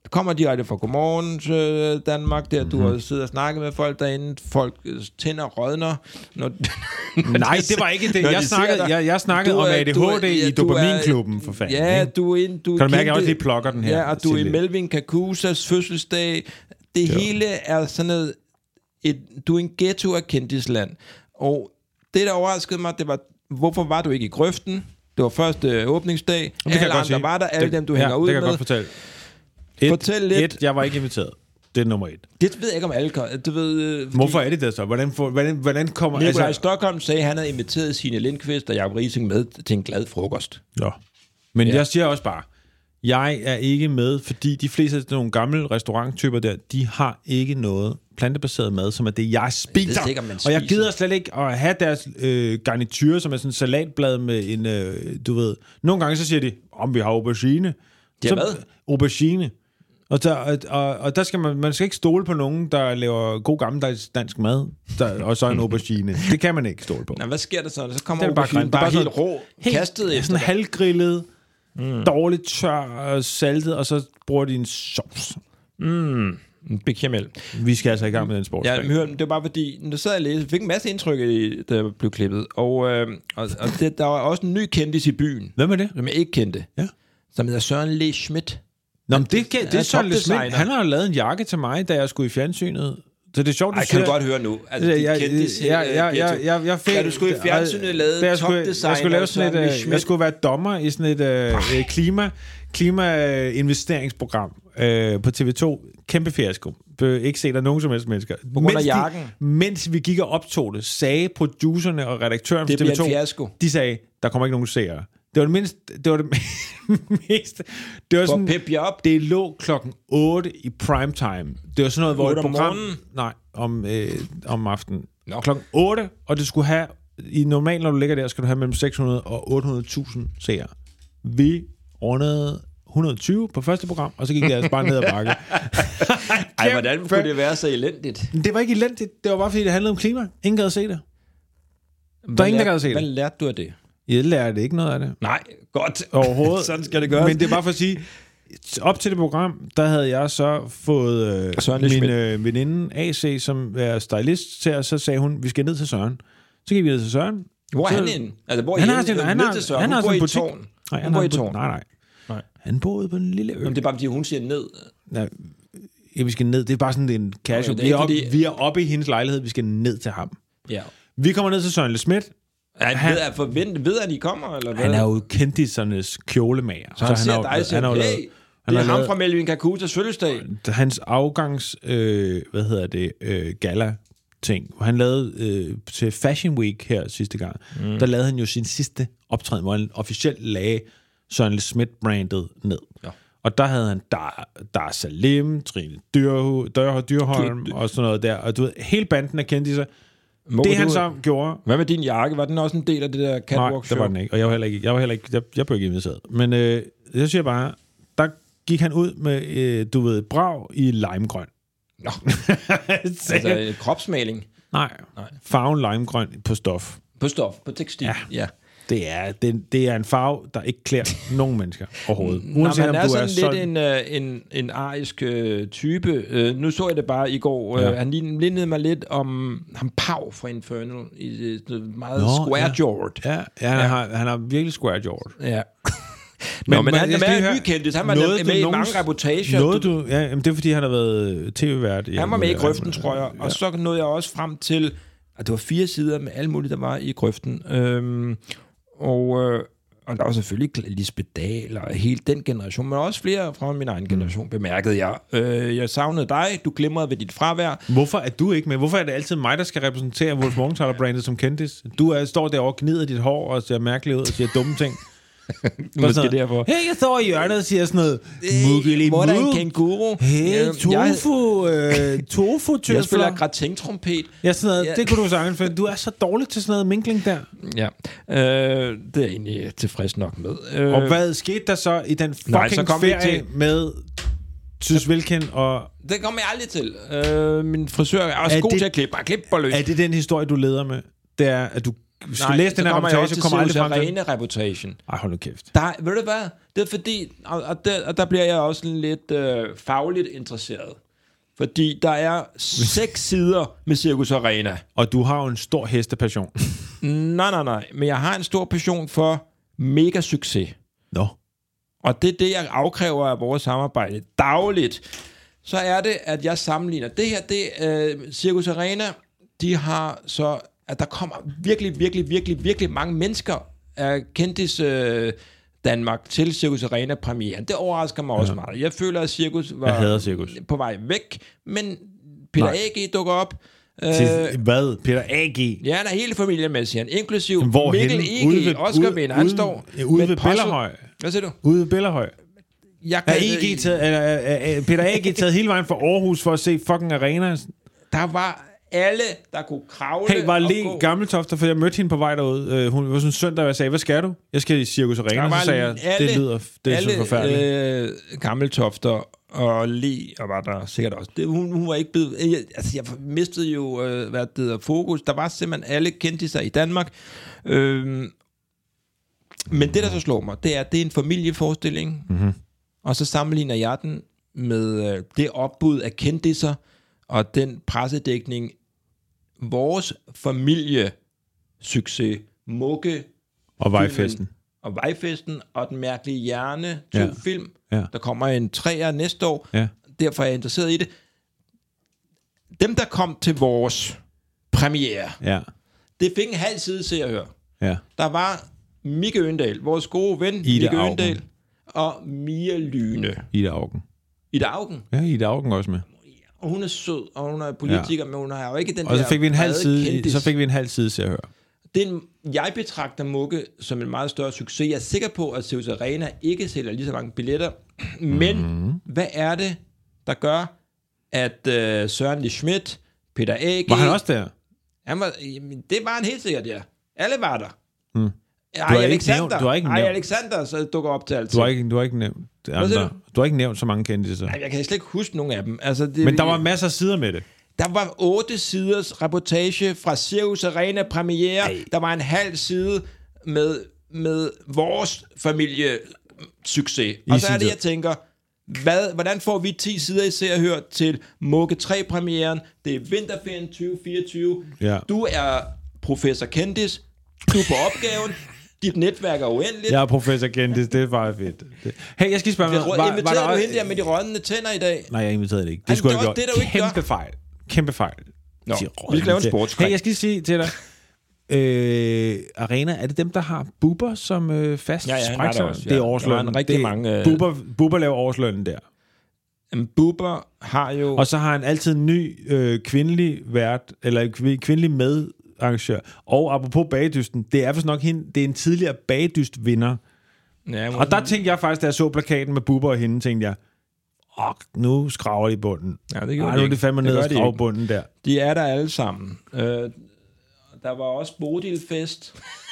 kommer direkte fra Godmorgen øh, Danmark, der du har siddet og snakket med folk derinde, folk øh, tænder rådner. Når, Nej, det var ikke det. Jeg snakkede, jeg, jeg snakkede om A D H D i Dopaminklubben, for fanden. Ja, ikke? du er ind, du kan du mærke, at jeg kendte, også lige plukker den her? Ja, og du er i Melvin Kakusas fødselsdag. Det jo. hele er sådan noget, et, du er en ghetto af kendisland. Og det, der overraskede mig, det var, hvorfor var du ikke i grøften? Det var første åbningsdag. Det kan alle jeg godt andre sige. var der, alle det, dem, du ja, hænger ud det kan med. Jeg godt fortælle. Et, Fortæl lidt. Et, jeg var ikke inviteret. Det er nummer et. Det ved jeg ikke, om alle kan. Du ved, hvorfor er det der så? Hvordan, for, hvordan, hvordan kommer... Nikolaj altså, Stockholm sagde, at han havde inviteret Signe Lindqvist og Jacob Riising med til en glad frokost. Ja. Men ja. jeg siger også bare, jeg er ikke med, fordi de fleste af nogle gamle restauranttyper der, de har ikke noget plantebaseret mad, som er det, jeg spiser. Det er ikke, og jeg gider slet ikke at have deres øh, garniture, som er sådan en salatblad med en, øh, du ved... Nogle gange så siger de, om vi har aubergine. Det er hvad? Aubergine. Og der, og, og, og der skal man, man skal ikke stole på nogen, der laver god gammeldags dansk mad, der, og så en aubergine. Det kan man ikke stole på. Nå, hvad sker der så? Så kommer det er aubergine bare, bare helt rå, helt, kastet efter sådan halvgrillet, mm. dårligt tør og saltet, og så bruger de en sovs. Mm. Bechamel. Vi skal altså i gang med den sport. Ja, men hør, det var bare fordi, når du sad og læste, jeg fik en masse indtryk, der blev klippet, og, øh, og, og det, der var også en ny kendis i byen. Hvem er det? Som jeg ikke kendte. Ja. Som hedder Søren Le Schmidt. Nå, men det, det, det er Søren Le Schmidt. Han har lavet en jakke til mig, da jeg skulle i fjernsynet. Så det er sjovt, du Ej, kan du godt høre nu. Altså, jeg, jeg, kendis, jeg, jeg, jeg, jeg, jeg fik, da du skulle i fjernsynet lave topdesign. Jeg skulle lave sådan et, jeg skulle være dommer i sådan et uh, klima, klimainvesteringsprogram uh, på T V to. Kæmpe fiasko. Ikke set af nogen som helst mennesker. På grund af jakken. De, mens vi gik og optog det, sagde producerne og redaktøren det for T V to, en fiasko. De sagde, der kommer ikke nogen seere. Det var det mindst, det var det mest, det var for sådan, pep jer op. Det lå klokken otte i prime time. Det var sådan noget, hvor et program, morgenen? nej, om, øh, om aftenen. No. Klokken otte, og det skulle have, i normalt, når du ligger der, skal du have mellem seks hundrede og otte hundrede tusind seere. Vi rundede et hundrede og tyve på første program, og så gik det altså bare ned ad bakke. Ej, hvordan kunne det være så elendigt? Det var ikke elendigt, det var bare fordi, det handlede om klima. Ingen gad at se det. Der er ingen, der gad at se det. Hvad lærte du af det? Jeg lærte ikke noget af det. Nej, godt. Overhovedet. Sådan skal det gøres. Men det er bare for at sige, op til det program, der havde jeg så fået øh, min øh, veninde A C, som er stylist til, og så sagde hun, vi skal ned til Søren. Så gik vi ned til Søren. Hvor er så, han inde? Altså, hvor er han han har sin, han har, til Søren? han har bor sin i butik. tårn. Nej, han bor i tårn. Nej, nej, nej. Han boede på en lille ø. Jamen, det er bare, fordi hun siger ned. Ja, ja, vi skal ned. Det er bare sådan en casual. Okay, vi, er op, fordi... vi er oppe i hendes lejlighed. Vi skal ned til ham. Ja. Vi kommer ned til Søren Le Schmidt. Han, han ved, at forvente, ved at I kommer, eller hvad? Han er jo kendissernes kjolemager. Så, så han, han ser har, dig og siger, han hey, lavet, det er ham lavet, fra Melvin Kakusas fødselsdag. Hans afgangs, øh, hvad hedder det, øh, gala ting. Han lavede øh, til Fashion Week her sidste gang. Mm. Der lavede han jo sin sidste optræden, hvor han officielt lagde Søren Le Schmidt-brandet ned. Ja. Og der havde han Dar, Dar Salim, Trine Dyrholm, Dyrholm, Dyrholm og sådan noget der. Og du ved, hele banden af kendte sig. Må det du, han så gjorde... Hvad med din jakke? Var den også en del af det der catwalk-show? Nej, det var den ikke. Og jeg var heller ikke... Jeg var heller ikke... Jeg, jeg blev ikke inviteret. Men øh, jeg siger bare, der gik han ud med, øh, du ved, brag i limegrøn. Nå. Altså kropsmaling? Nej. Nej. Farven limegrøn på stof. På stof? På tekstil? Ja. Ja. Det er, det, det er en farve, der ikke klæder nogen mennesker overhovedet. Uanset Nå, han er, om du sådan er sådan lidt en, en, en arisk øh, type. Øh, nu så jeg det bare i går. Ja. Øh, han lignede mig lidt om ham Pau fra Infernal. I, i, meget square-jawed. Ja, ja, ja, han, ja. Har, han har virkelig square-jawed. Ja. Men, Nå, men man, han er med i Nykendis. Han var med, med i mange reportager. Noget du, ja, jamen, det er fordi, han har været tv-vært. Han var med i Grøften, tror jeg. Og ja. Så nåede jeg også frem til, at det var fire sider med alle mulige, der var i Grøften. Øhm, og, øh, og der var selvfølgelig Lisbeth Dahl og hele den generation, men også flere fra min egen generation, mm. bemærkede jeg. Øh, jeg savnede dig, du glimrede ved dit fravær. Hvorfor er du ikke med? Hvorfor er det altid mig, der skal repræsentere Wolf Morgenthaler-brandet som kendis? Du er, står derovre og gnider dit hår og ser mærkelig ud og siger dumme ting. Måske derfor. Hey, jeg står i hjørnet og siger sådan noget. Hey, hvor er der en kænguru? Hey, tofu, øh, tofu tøfler. Jeg spiller gratin-trompet. Ja, sådan noget. Ja. Det kunne du sige, for du er så dårlig til sådan noget minkling der. Ja, øh, det er jeg egentlig tilfreds nok med. Øh, og hvad skete der så i den fucking nej, så kom ferie til... med Tys Vilken og... Det kommer jeg aldrig til. Øh, min frisør er også er god det, til at klippe. Bare klippe på løs. Er det den historie, du leder med? Det er, at du skal læse den her reportage, så kommer aldrig frem til rene reportagen. Ej, hold nu kæft. Der, ved du hvad? Det er fordi, og, og, der, og der bliver jeg også lidt øh, fagligt interesseret. Fordi der er seks sider med Cirkus Arena. Og du har jo en stor hestepassion. Nej, nej, nej. Men jeg har en stor passion for mega succes. Nå. No. Og det er det, jeg afkræver af vores samarbejde dagligt. Så er det, at jeg sammenligner. Det her, det øh, Cirkus Arena, de har så, at der kommer virkelig, virkelig, virkelig, virkelig mange mennesker af kendtis øh, Danmark til Cirkus Arena premieren. Det overrasker mig også ja. meget. Jeg føler, at Cirkus var cirkus. på vej væk, men Peter A G dukker op. Til hvad? Peter A G? Ja, han er hele familien med, siger han. Inklusiv Hvor Mikkel E G, Oscar-vinder. Han står ude ved Bellerhøj. Hvad siger du? Ude ved Bellerhøj. Jeg kan, er, E G taget, er, er, er Peter A G taget hele vejen fra Aarhus for at se fucking Arena? Der var alle, der kunne kravle. Hey, var Le Gammeltofter, for jeg mødte hende på vej derud. Uh, hun var sådan en søndag, og jeg sagde, hvad skal du? Jeg skal i Cirkus Arena, så sagde jeg, alle, det lyder det er alle, så forfærdeligt. Øh, Gammeltofter og Le, og var der sikkert også. Det, hun, hun var ikke blevet... Jeg, altså, jeg mistede jo, øh, hvad det hedder, fokus. Der var simpelthen alle kendte sig i Danmark. Øh, men det, der så slår mig, det er, at det er en familieforestilling. Mm-hmm. Og så sammenligner jeg den med øh, det opbud af kendisser, og den pressedækning, vores familiesucces, Mugge, og Vejfesten. Og Vejfesten, og Den Mærkelige Hjerne, to ja. film. Ja. Der kommer en træer næste år. Ja. Derfor er jeg interesseret i det. Dem, der kom til vores premiere, ja. det fik en halv side, se og høre. Ja. Der var Mikke Øndal, vores gode ven, Ida Mikke Augen. Øndal, og Mia Lyne. Ida Augen. Ida Augen? Ja, Ida Augen også med. Og hun er sød, og hun er politiker, ja. men hun har jo ikke den og der... Og så fik vi en halv side, så fik vi en halv side, se og høre. Det en, jeg betragter Mugge som en meget større succes. Jeg er sikker på, at Cirkus Arena ikke sælger lige så mange billetter. Men mm-hmm. hvad er det, der gør, at uh, Søren Lee Schmidt, Peter A G... Var han også der? Han var, jamen, det var han helt sikkert, ja. Alle var der. Mm. Ej, Alexander, nævnt, du har ikke Ej, Alexander så dukker op til altid. Du har ikke, du har ikke nævnt andre. Du har ikke nævnt så mange kendte. Nej, jeg kan slet ikke huske nogen af dem. Altså, det, Men der var masser af sider med det. Der var otte siders reportage fra Cirkus Arena premiere. Ej. Der var en halv side med, med vores familiesucces. Og så er det, jeg tænker, hvad, hvordan får vi ti sider i Se og Hør til Mugge tre premieren? Det er vinterferien tyve fireogtyve. Ja. Du er professor Kendis. Du er på opgaven. Dit netværk er uendeligt. Jeg er professor Kendis, det er bare fedt. Hey, jeg skal spørge mig. Var, inviterede var du hende der med de rådne tænder i dag? Nej, jeg inviterede det ikke. Det skulle jeg have gjort. Det, Kæmpe fejl. Kæmpe fejl. Nå, vi skal lave en sportskrig. Hey, jeg skal sige til dig. Øh, Arena, er det dem, der har Bubber som øh, fast ja, ja, sprækser? Det er ja. årslønnen. Rigtig det, mange, øh... Bubber, Bubber laver årslønnen der. Jamen, Bubber har jo... Og så har han altid en ny øh, kvindelig vært, eller kvindelig medarrangør. Og apropos bagdysten, det er vist nok hende, det er en tidligere bagdystvinder. Ja, og der tænkte jeg faktisk, da jeg så plakaten med Bubber og hende, tænkte jeg, åh, nu skraver de i bunden. Ja, det gør Ej, de nu er det fandme ned og skrave de bunden der. De er der alle sammen. Øh, der var også Bodilfest.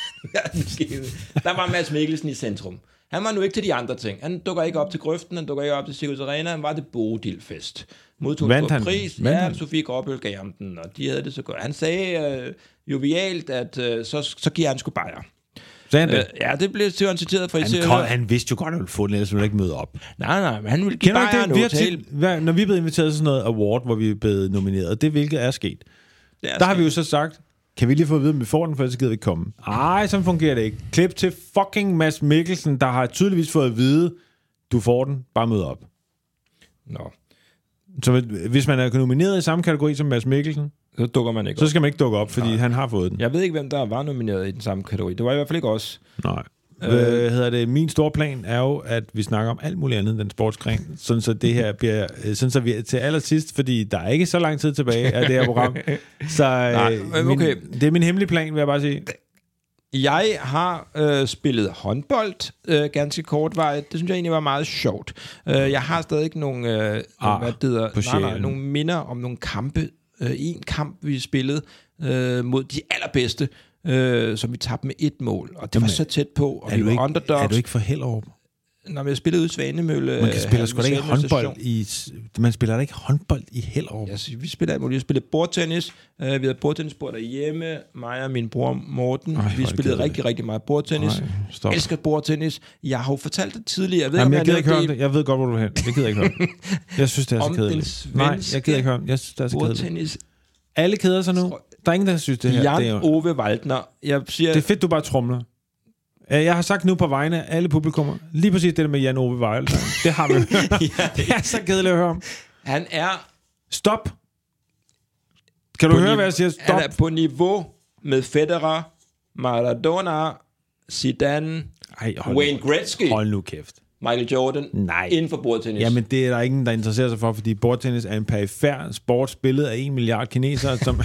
Der var Mads Mikkelsen i centrum. Han var nu ikke til de andre ting. Han dukker ikke op til Grøften, han dukker ikke op til Cirkus Arena, han var til Bodilfest. Modtog en pris. Ja, han? Sofie Gråbøl gav ham den, og de havde det så godt. Han sagde øh, jovialt, at øh, så, så giver han sgu bajer. Sagde han det? Øh, ja, det blev citeret fra han, kom, han vidste jo godt, at han ville få den, ellers ville han ikke møde op. Nej, nej, men han ville give bajer en hotel. Når vi er blevet inviteret til sådan noget award, hvor vi er blevet nomineret, det hvilket er sket. Er der sket. Har vi jo så sagt, kan vi lige få at vide, om vi får den, for så gider vi ikke komme. Ej, sådan fungerer det ikke. Klip til fucking Mads Mikkelsen, der har tydeligvis fået at vide, du får den, bare mød op. Nå. Så hvis man er nomineret i samme kategori som Mads Mikkelsen, så dukker man ikke så op. skal man ikke dukke op, fordi Nej. han har fået den. Jeg ved ikke, hvem der var nomineret i den samme kategori. Det var i hvert fald ikke os. Nej. Øh, Hvad hedder det? Min store plan er jo, at vi snakker om alt muligt andet end den sportsgren, sådan så det her bliver, sådan så vi til allersidst, fordi der er ikke så lang tid tilbage af det her program. Så Nej, okay. min, det er min hemmelige plan, vil jeg bare sige. Jeg har øh, spillet håndbold øh, ganske kortvarigt. Det synes jeg egentlig var meget sjovt. Øh, jeg har stadig ikke nogen, øh, ah, hvad det hedder, nej, nej, nogle minder om nogle kampe. Øh, en kamp, vi spillede øh, mod de allerbedste, øh, som vi tabte med et mål. Og det Jamen, var så tæt på, og vi var ikke, underdogs. Er du ikke for Hellerup? Når jeg spillede ude i Svanemølle... Man kan spille sgu da ikke Svanemølle håndbold i... Man spiller da ikke håndbold i Hellerup. Ja, vi spiller alt muligt. Vi spillede bordtennis. Uh, vi havde bordtennisbord derhjemme. Mig og min bror Morten. Ej, vi spillede rigtig, rigtig meget bordtennis. Jeg elsker bordtennis. Jeg har jo fortalt det tidligere. Jeg ved, Jamen, om jeg gider ikke høre det. det. Jeg ved godt, hvor du er hen. Jeg gider ikke høre det. Jeg synes, det er så kedeligt. Nej, jeg gider ikke høre det. Jeg synes, det er så kedeligt. Bordtennis. Alle keder sig nu. Der er ingen, der synes det her. Jan det er jo... Ove Waldner. Jeg siger... Det er fedt, du bare tromler. Jeg har sagt nu på vegne af alle publikummer, lige præcis det der med Jan Ove Waldner. Det har vi hørt. Ja, det er så kedeligt at høre om. Han er... Stop. Kan du høre, nive- hvad jeg siger? Stop. Han er på niveau med Federer, Maradona, Zidane, Ej, Wayne Gretzky, hold nu kæft. Michael Jordan, Nej. inden for bordtennis. Jamen, det er der ingen, der interesserer sig for, fordi bordtennis er en perifær sport, spillet af en milliard kinesere, som...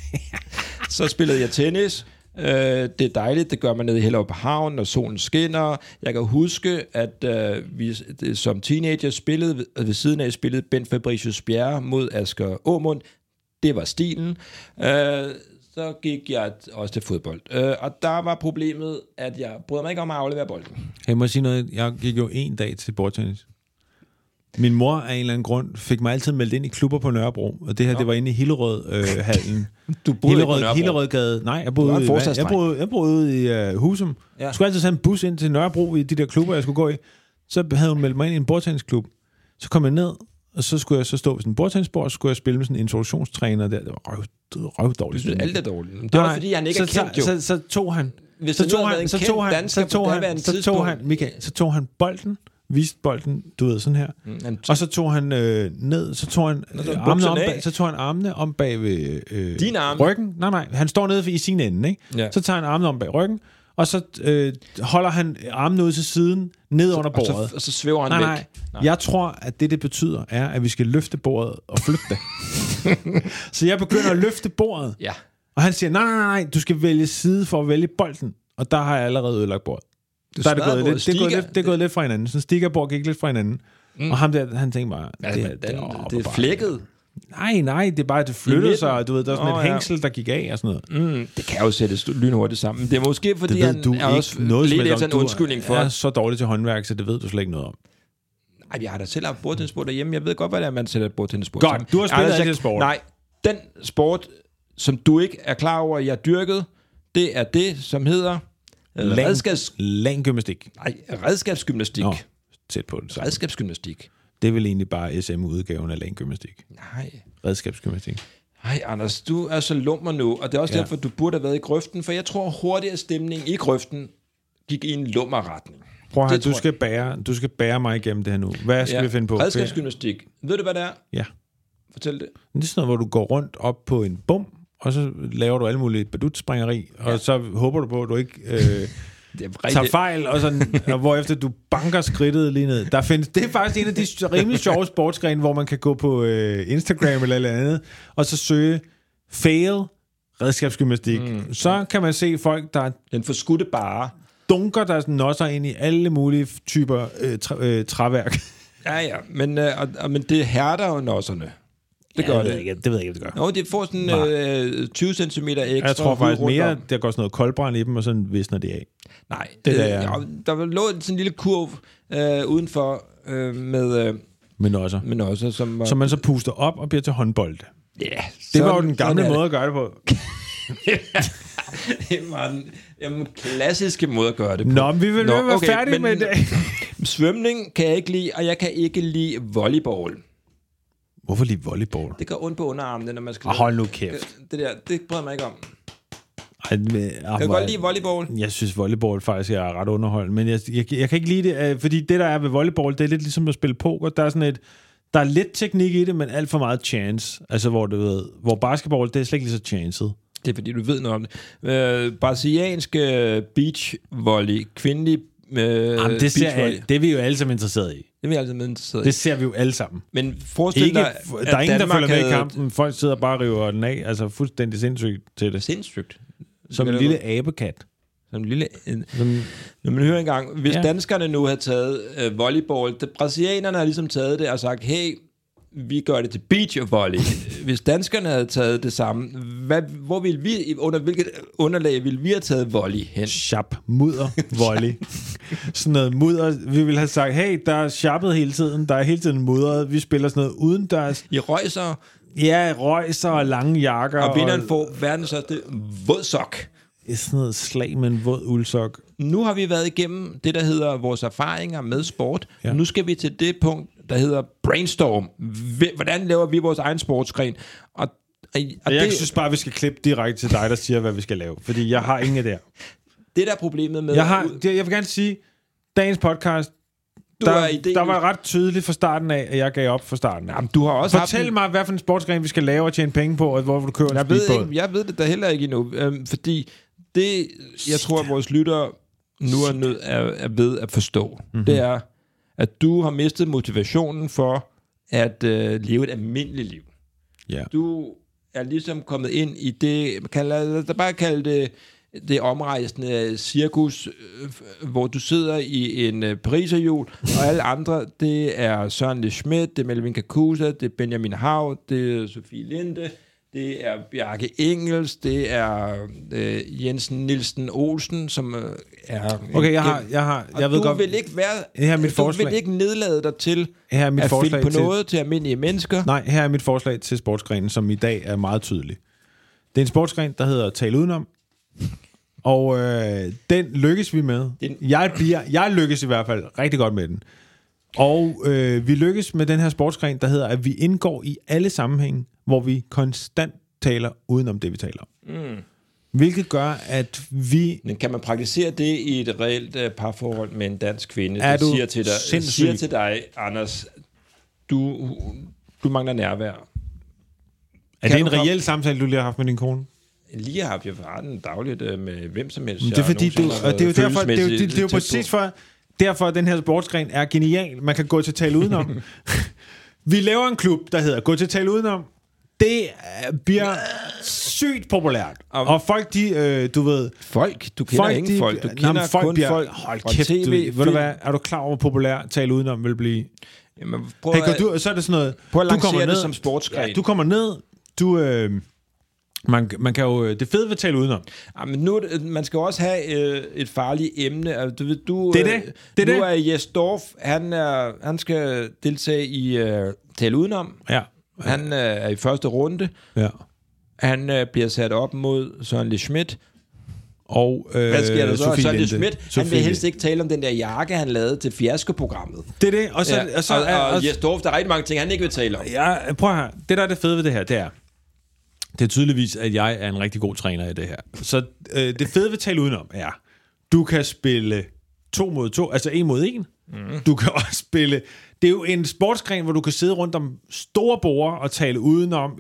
Så spillede jeg tennis. Uh, det er dejligt, det gør man nede i Hellerup Havn, når solen skinner. Jeg kan huske, at uh, vi det, som teenager spillede, ved, ved siden af spillede Bent Fabricius Bjerre mod Asger Aamund. Det var stilen. Uh, så gik jeg også til fodbold. Uh, og der var problemet, at jeg bryder mig ikke om at aflevere bolden. Jeg må sige noget, jeg gik jo en dag til bordtennis. Min mor af en eller anden grund fik mig altid meldt ind i klubber på Nørrebro, og det her, ja. det var inde i Hillerød-hallen. Øh, du boede Hillerød, på Nørrebro? Hillerødgade. Nej, jeg boede, ude, jeg, jeg boede, jeg boede ude i uh, Husum. Ja. Jeg skulle altid tage en bus ind til Nørrebro i de der klubber, jeg skulle gå i. Så havde hun meldt mig ind i en bordtennisklub. Så kom jeg ned, og så skulle jeg så stå ved sådan en bordtennisbord, og så skulle jeg spille med sådan en introduktionstræner der. Det var røv, røv dårligt. Du synes, alt er dårligt. Det var fordi, han ikke er kendt, jo. Så, så, så tog han... Hvis så tog han, så tog han, så tog han, så tog han, Michael, så tog han bolden, viste bolden, du ved, sådan her. Mm, og så tog han øh, ned, så tog han øh, armene om bag, så tog han armene om bag ved øh, din arm. Ryggen. Nej, nej, han står nede i sin ende, ikke? Ja. Så tager han armene om bag ryggen, og så øh, holder han armene ud til siden, ned så, under bordet. Og så, og så svæver han nej, væk. Nej. nej, jeg tror, at det, det betyder, er, at vi skal løfte bordet og flytte det. Så jeg begynder at løfte bordet. Ja. Og han siger, nej, nej, nej, du skal vælge side for at vælge bolden. Og der har jeg allerede ødelagt bordet. Der er det, gået lidt, det, er gået lidt, det er gået lidt fra hinanden. Så stikkerbord gik lidt fra hinanden. Mm. Og ham der, han tænkte bare... Ja, det, det, det, det er flækket. Nej, nej, det er bare, det flyttede sig, og du ved, der er sådan oh, et hængsel, der gik af og sådan noget. Mm, det kan jo sættes lynhurtigt sammen. Det er måske, fordi det ved han du er også lidt efter en undskyldning for... Du er så dårlig til håndværk, så det ved du slet ikke noget om. Nej, jeg har da selv haft bordtennisbord derhjemme. Jeg ved godt, hvad det er, man sætter et bordtennisbord. Godt, du har spillet af det sport. Nej, den sport, som du ikke er klar over, jeg dyrket, det er det, som hedder... Redskabs... Langgymnastik. Nej, redskabsgymnastik. Nå, tæt på det. Redskabsgymnastik. Det er vel egentlig bare S M-udgaven af langgymnastik. Nej. Redskabsgymnastik. Nej, Anders, du er så lummer nu, og det er også ja. derfor, du burde have været i grøften, for jeg tror hurtigt, at stemningen i grøften gik i en lummerretning. Prøv at du skal, bære, du skal bære mig igennem det her nu. Hvad skal ja. vi finde på? Redskabsgymnastik. Ved du, hvad det er? Ja. Fortæl det. Det er sådan noget, hvor du går rundt op på en bum, og så laver du alle mulige badutspringeri, ja. og så håber du på, at du ikke øh, tager fejl, og, sådan, og hvorefter du banker skridtet lige ned. Der findes, det er faktisk en af de rimelig sjove sportsgrene, hvor man kan gå på øh, Instagram eller eller andet, og så søge fail redskabsgymnastik. Mm. Så kan man se folk, der den forskudte bare dunker, der nosser ind i alle mulige typer øh, træ, øh, træværk. Ja, ja, men, øh, og, men det hærder jo nosserne. Det gør ja, det. Ved ikke, det ved jeg ikke, det gør. Nå, det får sådan øh, tyve centimeter ekstra. Jeg tror faktisk mere, der går sådan noget koldbrand i dem, og sådan visner de af. Nej, det øh, der, ja, der lå sådan en lille kurv øh, udenfor øh, med... Øh, med nosser. Med nosser, som var... Som man så puster op og bliver til håndbold. Ja. Yeah, det var jo den gamle måde at gøre det på. Det var den jamen, klassiske måde at gøre det på. Nå, vi vil Nå, være okay, færdige med det. Svømning kan jeg ikke lide, og jeg kan ikke lide volleyball. Hvorfor lige volleyball? Det går ondt på underarmene, når man skal... Ah, hold nu kæft. Det der, det bryder mig ikke om. Ej, men, kan du godt lide volleyball? Jeg synes, volleyball faktisk er ret underholdende, men jeg, jeg, jeg kan ikke lide det, fordi det, der er ved volleyball, det er lidt ligesom at spille poker. Der er sådan et... Der er lidt teknik i det, men alt for meget chance. Altså, hvor du ved... Hvor basketball, det er slet ikke lige så chancet. Det er fordi, du ved noget om det. Øh, brasilianske beach volley, kvindelig øh, Jamen, det, ser al, det er vi jo alle sammen interesseret i. Det er vi altid interesseret i. Det ser vi jo alle sammen. Men forestil ikke, dig, der er ingen, der følger med havde... i kampen. Folk sidder bare og river den af. Altså fuldstændig sindssygt til det. Sindssygt? Som en lille abekat. Som en lille... Som, når man hører engang, hvis ja. danskerne nu havde taget øh, volleyball, det, brasilianerne har ligesom taget det og sagt, hey, vi gør det til beach volley. Hvis danskerne havde taget det samme, hvad, hvor ville vi, under hvilket underlag ville vi have taget volley hen? Chap, mudder, volley. sådan noget mudder. Vi ville have sagt, hey, der er sharpet hele tiden, der er hele tiden mudret, vi spiller sådan noget udendørs. I røjser. Ja, røjser og lange jakker. Og vinderen og, får verdens største vådsok. Sådan noget slag med en våd uldsok. Nu har vi været igennem det, der hedder vores erfaringer med sport. Ja. Nu skal vi til det punkt, der hedder brainstorm. Hvordan laver vi vores egen sportsgren? Og, og, og jeg det, synes bare, vi skal klippe direkte til dig, der siger, hvad vi skal lave. Fordi jeg har ingen af det. Det der er problemet med... Jeg, har, det, jeg vil gerne sige, dagens podcast, der, der var ret tydeligt fra starten af, at jeg gav op fra starten. Jamen, du har også Fortæl haft mig, hvad for en sportsgren vi skal lave og tjene penge på, og hvor du køber en jeg ved, speedbåd. ikke, jeg ved det da heller ikke endnu, øhm, fordi det, jeg tror, at vores lyttere nu er, nød, er, er ved at forstå, mm-hmm. det er, at du har mistet motivationen for at øh, leve et almindeligt liv. Ja. Du er ligesom kommet ind i det, man kan lad, lad bare kalde det, det omrejsende cirkus, øh, hvor du sidder i en øh, pariserhjul, og alle andre, det er Søren Le Schmidt, det er Melvin Kakusa, det er Benjamin Hav, det er Sofie Linde, det er Bjarke Engels, det er øh, Jensen Nielsen Olsen, som øh, er... Okay, jeg har... Jeg, har, jeg ved du godt, vil ikke være... her er mit du forslag. vil ikke nedlade dig til her er mit at forslag finde på til, noget til almindelige mennesker. Nej, her er mit forslag til sportsgrenen, som i dag er meget tydelig. Det er en sportsgren, der hedder Tal Udenom. Og øh, den lykkes vi med. Jeg, bliver, jeg lykkes i hvert fald rigtig godt med den. Og øh, vi lykkes med den her sportsgren, der hedder, at vi indgår i alle sammenhænge, hvor vi konstant taler udenom det, vi taler om. Mm. Hvilket gør, at vi... Men kan man praktisere det i et reelt uh, parforhold med en dansk kvinde, er der siger til, dig, sindssyg? siger til dig, Anders, du, du mangler nærvær. Er kan det en komme... reel samtale, du lige har haft med din kone? Lige har haft, jeg har den dagligt uh, med hvem som helst. Det er fordi, du, og det er jo derfor, det er jo, det, det er jo præcis for, derfor, at den her sportsgren er genial. Man kan gå til Tal Udenom. Vi laver en klub, der hedder Gå til Tal Udenom. Det bliver sygt populært. Og folk, de, øh, du ved... Folk? Du kender folk, ingen de, folk. Du kender nej, folk kun bliver, folk hold fra kæft, T V. Du, ved du hvad, er du klar over, hvor populær Tal Udenom vil blive? Jamen, prøv hey, at, du, så er det sådan noget... Prøv at du kommer lancere ned, det som sportsgren. Ja, du kommer ned, du... Øh, man, man kan jo... Det fede ved Tal Udenom. Ja, men nu, man skal jo også have øh, et farligt emne. Altså, du ved, du, det er det. det, er nu det. er Jes Dorf, han, er, han skal deltage i øh, Tal Udenom. Ja. Han øh, er i første runde. Ja. Han øh, bliver sat op mod Søren Le Schmidt. Og øh, hvad sker der så? Sofie Søren Le Linde. Schmidt, han vil helst ikke tale om den der jakke, han lavede til fiasko-programmet. Det er det. Og så, ja. og, så, og, og, og, og Jes Dorf, der er rigtig mange ting, han ikke vil tale om. Ja, prøv at høre. Det, der er det fede ved det her, det er, det er tydeligvis, at jeg er en rigtig god træner i det her. Så øh, det fede ved Tal Udenom er, du kan spille to mod to, altså en mod en. Mm. Du kan også spille... Det er jo en sportsgren, hvor du kan sidde rundt om store borde og tale udenom.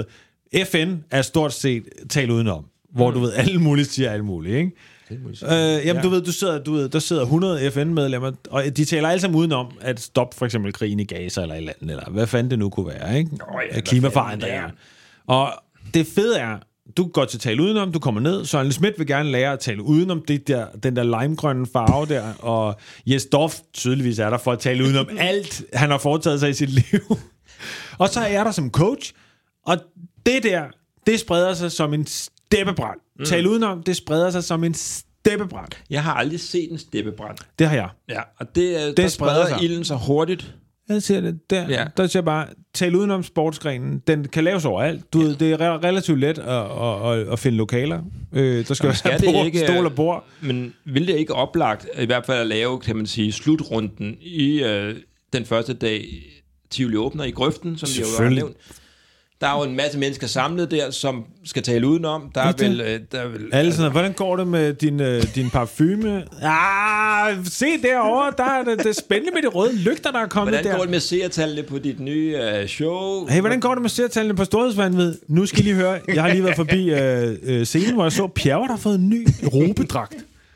F N er stort set tale udenom, hvor mm. du ved, alle mulige siger alle mulige, ikke? Øh, jamen, ja. du ved, du sidder, du ved, der sidder hundrede F N-medlemmer, og de taler alle sammen udenom at stoppe for eksempel krigen i Gaza eller et eller andet, eller hvad fanden det nu kunne være, ikke? Oh, ja, klimaforandringer. Og det fede er, du går til at tale udenom, du kommer ned, Søren Le Schmidt vil gerne lære at tale udenom det der, den der limegrønne farve der, og Jes Dorf tydeligvis er der for at tale udenom alt, han har foretaget sig i sit liv. Og så er jeg der som coach, og det der, det spreder sig som en steppebrand. Mm. Tale udenom, det spreder sig som en steppebrand. Jeg har aldrig set en steppebrand. Det har jeg. Ja, og det, det der spreder, spreder ilden så hurtigt. Jeg siger det der. Ja. Der siger jeg bare, tale udenom sportsgrenen. Den kan laves overalt. Du ja. ved, det er re- relativt let at, at, at, at finde lokaler. Øh, der skal jo være bord, ikke, stol og bord. Men vil det ikke oplagt, i hvert fald at lave, kan man sige, slutrunden i øh, den første dag, Tivoli åbner i Grøften, som jeg jo har nævnt. Der er jo en masse mennesker samlet der, som skal tale udenom. Der er vel... Der er vel alle sådan, hvordan går det med din, øh, din parfume? Ah, se derovre, der er det, det er spændende med de røde lygter, der er kommet hvordan der. Hvordan går det med seertallene på dit nye øh, show? Hey, hvordan går det med seertallene på Storhedsvanvid? Nu skal I lige høre, jeg har lige været forbi øh, øh, scenen, hvor jeg så Pjerre, der har fået en ny robedragt.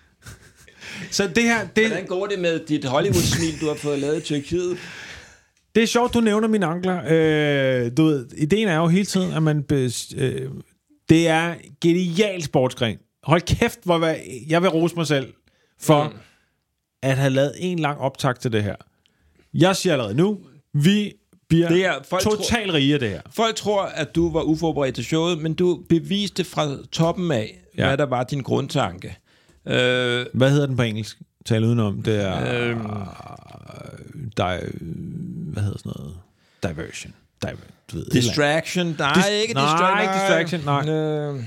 Så det her... Det... Hvordan går det med dit Hollywood-smil, du har fået lavet i Tyrkiet? Det er sjovt, du nævner mine ankler. Øh, du ved, ideen er jo hele tiden, at man... Øh, det er genial sportsgren. Hold kæft, hvor jeg, jeg vil rose mig selv for mm. at have lavet en lang optakt til det her. Jeg siger allerede nu, vi bliver det er, totalt rige af det her. Folk tror, at du var uforberedt til showet, men du beviste fra toppen af, ja. hvad der var din grundtanke. Øh, hvad hedder den på engelsk? tale udenom. Det er... Øhm. Di, hvad hedder sådan noget? Diversion. Diver, du ved, Distraction. Nej, Dis- ikke nej, distraction. ikke distraction, nej. Øh,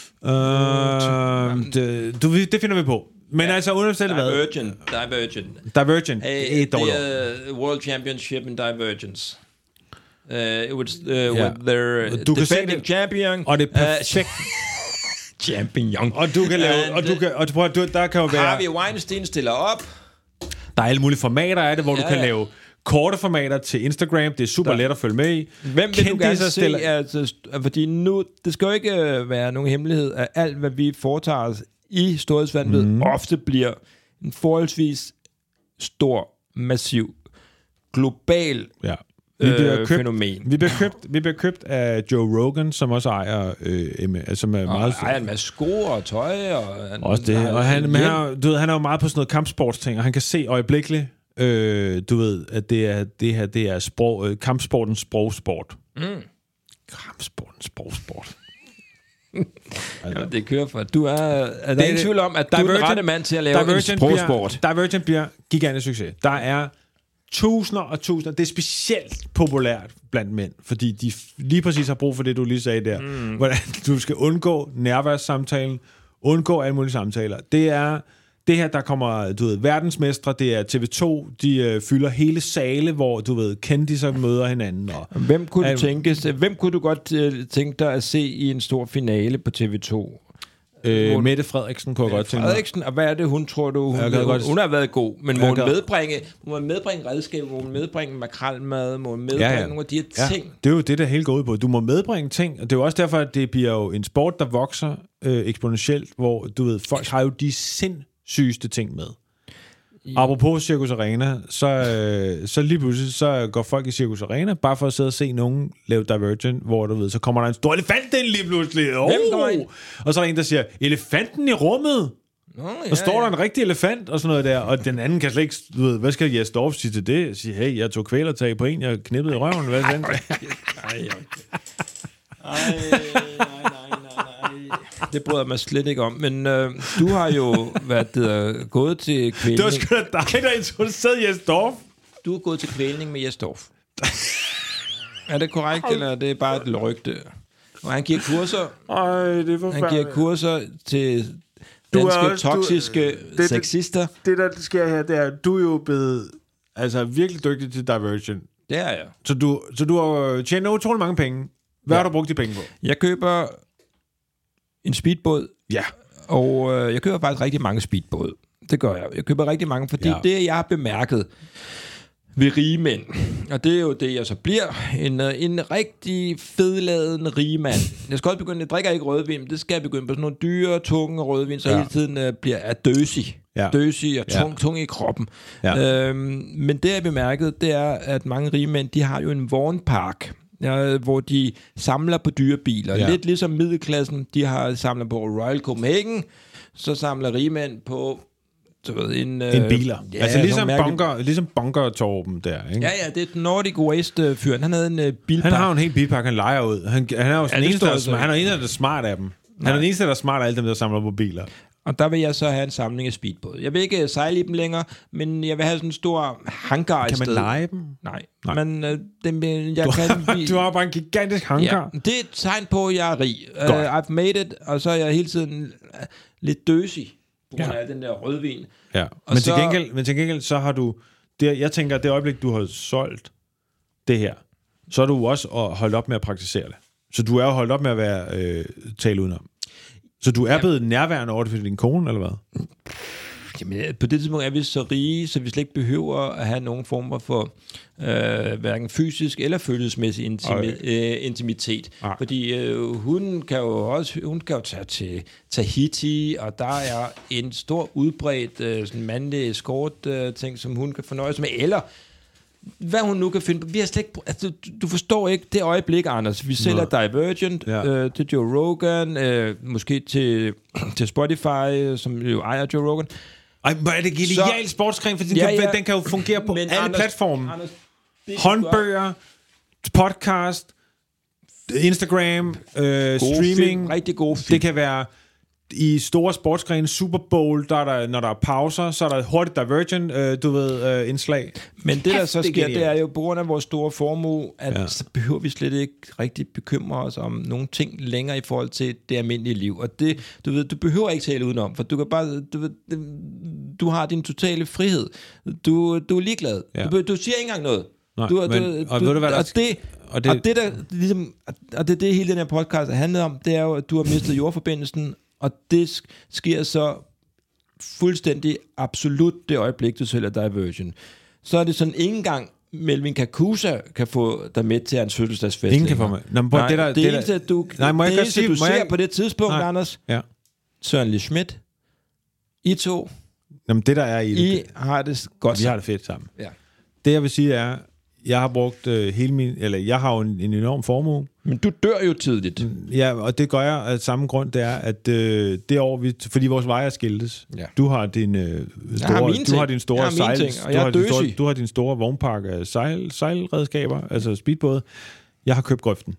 Uh, det, du, det finder vi på. Men ja. altså, uanset hvad... Divergent. Divergent. Divergent. Hey, the uh, World Championship in Divergence. Uh, it was uh, yeah. with their du defending champion. Og det er perfekt. Uh, champion. Og du kan lave... And og du kan, og prøv, du, der kan jo være... Harvey Weinstein stiller op. Der er alle mulige formater af det, hvor ja, du kan ja. lave korte formater til Instagram. Det er super der. let at følge med i. Hvem vil du gerne se? Stiller... Altså, fordi nu... Det skal jo ikke være nogen hemmelighed, at alt, hvad vi foretager os i storhedsvandet, mm. ofte bliver en forholdsvis stor, massiv, global ja. vi bliver øh, købt, fænomen. Vi bliver, købt, vi bliver købt af Joe Rogan, som også ejer... Øh, som er og meget, ejer en masse sko og tøj. Og han, også det. Og han, men han, du ved, han er jo meget på sådan noget kampsportsting, og han kan se øjeblikkeligt, øh, du ved, at det er, det her, det er sprog, øh, kampsportens sprogsport. Mm. Kampsportens sprogsport. Altså. Jamen, det kører for. Du er, er der ingen tvivl om, at du er den rette mand til at lave Divergent en sprogsport. Bliver, Divergent bliver gigantisk succes. Der er tusinder og tusinder. Det er specielt populært blandt mænd, fordi de lige præcis har brug for det, du lige sagde der. Mm. Hvordan du skal undgå nærværssamtalen, undgå alle mulige samtaler. Det er det her, der kommer, du ved, verdensmestre, det er T V to, de øh, fylder hele sale, hvor, du ved, kendisser møder hinanden. Og, hvem kunne du al- tænke, hvem kunne du godt øh, tænke dig at se i en stor finale på T V to? Øh, Mette Frederiksen kunne jeg godt tænke mig. Frederiksen, og hvad er det, hun tror du? Hun, hun, godt... hun har været god, men må hun medbringe, må hun medbringe redskab, må hun medbringe makrelmad, må hun medbringe ja, ja. nogle af de her ja. ting? Det er jo det, der hele går ud på. Du må medbringe ting, og det er jo også derfor, at det bliver jo en sport, der vokser øh, eksponentielt, hvor, du ved, folk har jo de sindssygeste ting med. I... Apropos Circus Arena, så, øh, så lige pludselig, så går folk i Circus Arena, bare for at sidde og se nogen lave Divergent, hvor du ved, så kommer der en stor elefant ind lige pludselig. Oh! Og så er der en, der siger, elefanten i rummet! Nå, ja, og står ja. der en rigtig elefant, og sådan noget der, og den anden kan slet ikke, du ved, hvad skal Jes Dorf sige til det? Jeg siger, hey, jeg tog kvælertag på en, jeg knippede i røven, hvad er det? Nej, nej, nej, nej. Det bryder mig slet ikke om, men øh, du har jo været der, gået til kvælning. Det var sgu da dig, der introducerede Jes Dorf. Du har gået til kvælning med Jes Dorf. Er det korrekt, eller er det bare et rygte? Og han giver kurser. Ej, det er forfærdeligt. Han giver kurser til danske også, toksiske du, det, sexister. Det, det, der sker her, det er, du er jo blevet altså, virkelig dygtig til Divergent. Det er jeg. Så du, så du har tjent utrolig mange penge. Hvad ja. har du brugt de penge på? Jeg køber en speedbåd. Ja. Og øh, jeg køber faktisk rigtig mange speedbåde. Det gør jeg. Jeg køber rigtig mange, fordi ja. det, jeg har bemærket ved rige mænd, og det er jo det, jeg så bliver, en, en rigtig fedladen rige mand. Jeg skal også begynde, jeg drikker ikke rødvin, men det skal jeg begynde på sådan nogle dyre, tunge rødvin, så ja. hele tiden uh, bliver er døsig. Ja. Døsig og tung, ja. tung i kroppen. Ja. Øhm, men det, jeg bemærket, det er, at mange rige mænd, de har jo en vognpark, ja, hvor de samler på dyre biler. Ja. Lidt ligesom middelklassen, de har samlet på Royal Copenhagen, så samler rige mænd på så ved, en, en biler. Ja, altså ligesom bunker, ligesom bunker-Torben der, ikke? Ja, ja, det er Nordic Waste-fyren. Han havde en uh, bilpark. Han har en helt bilpark, han leger ud. Han, han er jo ja, den eneste, der, han er en af de smart af dem. Nej. Han er den eneste, der er smart af alle dem, der samler på biler. Og der vil jeg så have en samling af speedbåde. Jeg vil ikke sejle i dem længere, men jeg vil have sådan en stor hangar i stedet. Kan man leje dem? Nej. Nej. Men uh, dem, jeg du, kan... Har, du har bare en gigantisk hangar. Ja, det er et tegn på, at jeg er rig. Uh, I've made it, og så er jeg hele tiden uh, lidt døsig på grund af ja. den der rødvin. Ja, men, så, til gengæld, men til gengæld, så har du... Det, jeg tænker, at det øjeblik, du har solgt det her, så er du også holdt op med at praktisere det. Så du er jo holdt op med at være øh, tale udenom. Så du er ja. blevet nærværende over det for din kone, eller hvad? Jamen, på det tidspunkt er vi så rige, så vi slet ikke behøver at have nogen former for øh, hverken fysisk eller følelsesmæssig intimi- øh, intimitet. Ej. Fordi øh, hun kan jo også hun kan jo tage til Tahiti, og der er en stor udbredt øh, sådan mandlig escort øh, ting, som hun kan fornøje sig med, eller hvad hun nu kan finde på. Vi har slet ikke, altså, du, du forstår ikke det øjeblik, Anders. Vi sælger Nå. Divergent ja. øh, til Joe Rogan, øh, måske til, til Spotify, som jo ejer Joe Rogan. Ej, men er det genial sportsgren, for den, ja, kan, ja. den kan jo fungere på men alle Anders, platforme. Anders, håndbøger, podcast, Instagram, øh, gode streaming. Film, rigtig gode film. Det kan være i store sportsgrene, Super Bowl, der er der, når der er pauser, så er der hurtigt Divergent, øh, du ved, øh, indslag. Men det, der så det sker, genialt. det er jo på grund af vores store formue, at Ja. så behøver vi slet ikke rigtig bekymre os om nogle ting længere i forhold til det almindelige liv. Og det, du ved, du behøver ikke tale udenom, for du kan bare, du ved, du har din totale frihed. Du, du er ligeglad. Ja. Du, du siger ikke engang noget. Nej, du, men, du, og du, ved du hvad, der og det, og det, og det der ligesom, og det er det hele den her podcast har handlet om, det er jo, at du har mistet jordforbindelsen, og det sker så fuldstændig absolut det øjeblik, du sælger Divergent. Så er det sådan, ikke engang Melvin Kakusa kan få dig med til hans fødselsdagsfest. ingen kan få mig. Nå, Nej, det, der, det, det, eneste, der, du, nej, må jeg det godt eneste, sige, du må ser jeg, på det tidspunkt, nej, Anders, ja. Søren Le Schmidt, I to, Jamen, det der er i I det, har det godt vi har det fedt sammen. Ja. Det jeg vil sige er, jeg har brugt øh, hele min, eller jeg har jo en, en enorm formue. Men du dør jo tidligt. Ja, og det gør jeg af samme grund, det er, at øh, det år, vi, fordi vores veje er skiltes. Ja. Du har din øh, store, har mine du har ting. din store Jeg har mine sejl, ting, og du, jeg har er din store, døsig. du har din store vognpark af sejl, sejlredskaber, altså speedbåde. Jeg har købt grøften.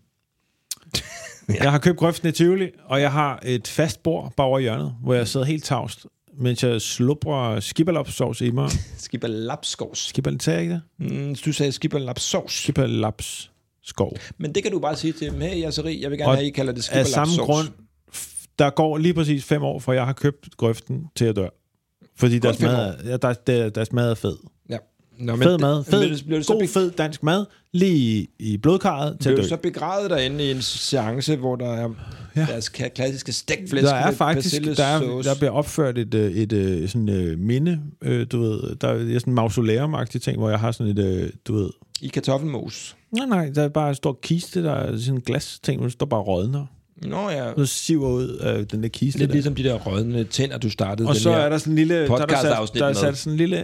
ja. Jeg har købt grøften i Tivoli, og jeg har et fast bord bare over i hjørnet, hvor jeg sidder helt tavst, mens jeg slubrer skibberlapssovs i mig. Skibberlapskovs. Skibber, sagde jeg ikke det? Mm, du sagde skibberlapsovs. Skibberlapsskov. Men det kan du bare sige til dem, hey, Jaseri, jeg vil gerne Og have, I kalder det Af skibberlapsovs. samme grund, f- der går lige præcis fem år, fra jeg har købt grøften til at dør. Fordi deres fem mad, er, ja, der, der, deres mad er fed. Ja. Nå, Fed mad, fed, men det- blev det så god be- fed dansk mad, lige i, i blodkarret til Blev at du dø. så begravet derinde i en seance, hvor der er Ja. deres ka- klassiske stækflæsk Der er med faktisk, der, er, persillesauce? der bliver opført et, øh, et, et sådan øh, minde, øh, du ved, der er sådan en mausoleum-agtig ting, hvor jeg har sådan et, øh, du ved, I kartoffelmos. nej, nej, der er bare en stor kiste, der er sådan en glas ting, hvor der står bare rådner. Nå ja, Så siver ud af den der kiste lidt der. ligesom de der rødne tænder, du startede Og den så her er der sådan en lille, der er der sat, podcast-afsnit der er med. sat sådan en lille,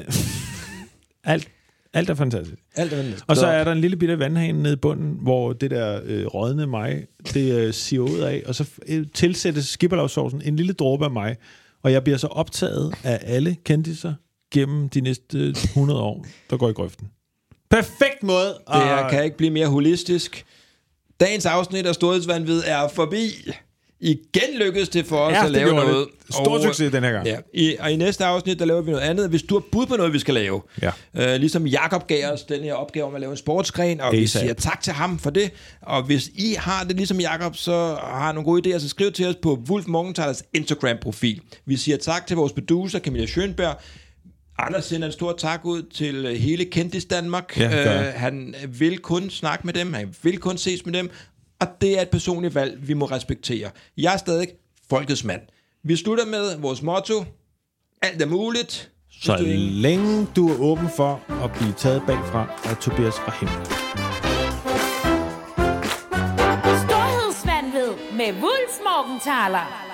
alt, alt er fantastisk. Alt er vendt. Og så er der en lille bitte vandhane nede i bunden, hvor det der øh, rådne mig, det øh, siver ud af, og så øh, tilsættes skibberlavssovsen en lille dråbe af mig, og jeg bliver så optaget af alle kendiser gennem de næste hundrede år, der går i grøften. Perfekt måde! Det her kan ikke blive mere holistisk. Dagens afsnit af Storhedsvanvid er forbi. Igen lykkedes det for os Ja, at det lave gjorde noget. det. Stor succes den her gang. Ja, i, og i næste afsnit, der laver vi noget andet. Hvis du har bud på noget, vi skal lave. Ja. Øh, ligesom Jakob gav os den her opgave om at lave en sportsgren, og vi ASAP. siger tak til ham for det. Og hvis I har det ligesom Jakob, så har nogle gode idéer, så skriv til os på Wulff Morgenthalers Instagram-profil. Vi siger tak til vores producer, Camilla Schönberg. Anders sender en stor tak ud til hele Kendis Danmark. Ja, gør jeg. øh, han vil kun snakke med dem, han vil kun ses med dem, og det er et personligt valg, vi må respektere. Jeg er stadig folkets mand. Vi slutter med vores motto. Alt er muligt. Så Hvis du ikke- længe du er åben for at blive taget bagfra af Tobias Rahim. Storhedsvanvid med Wulff Morgenthaler.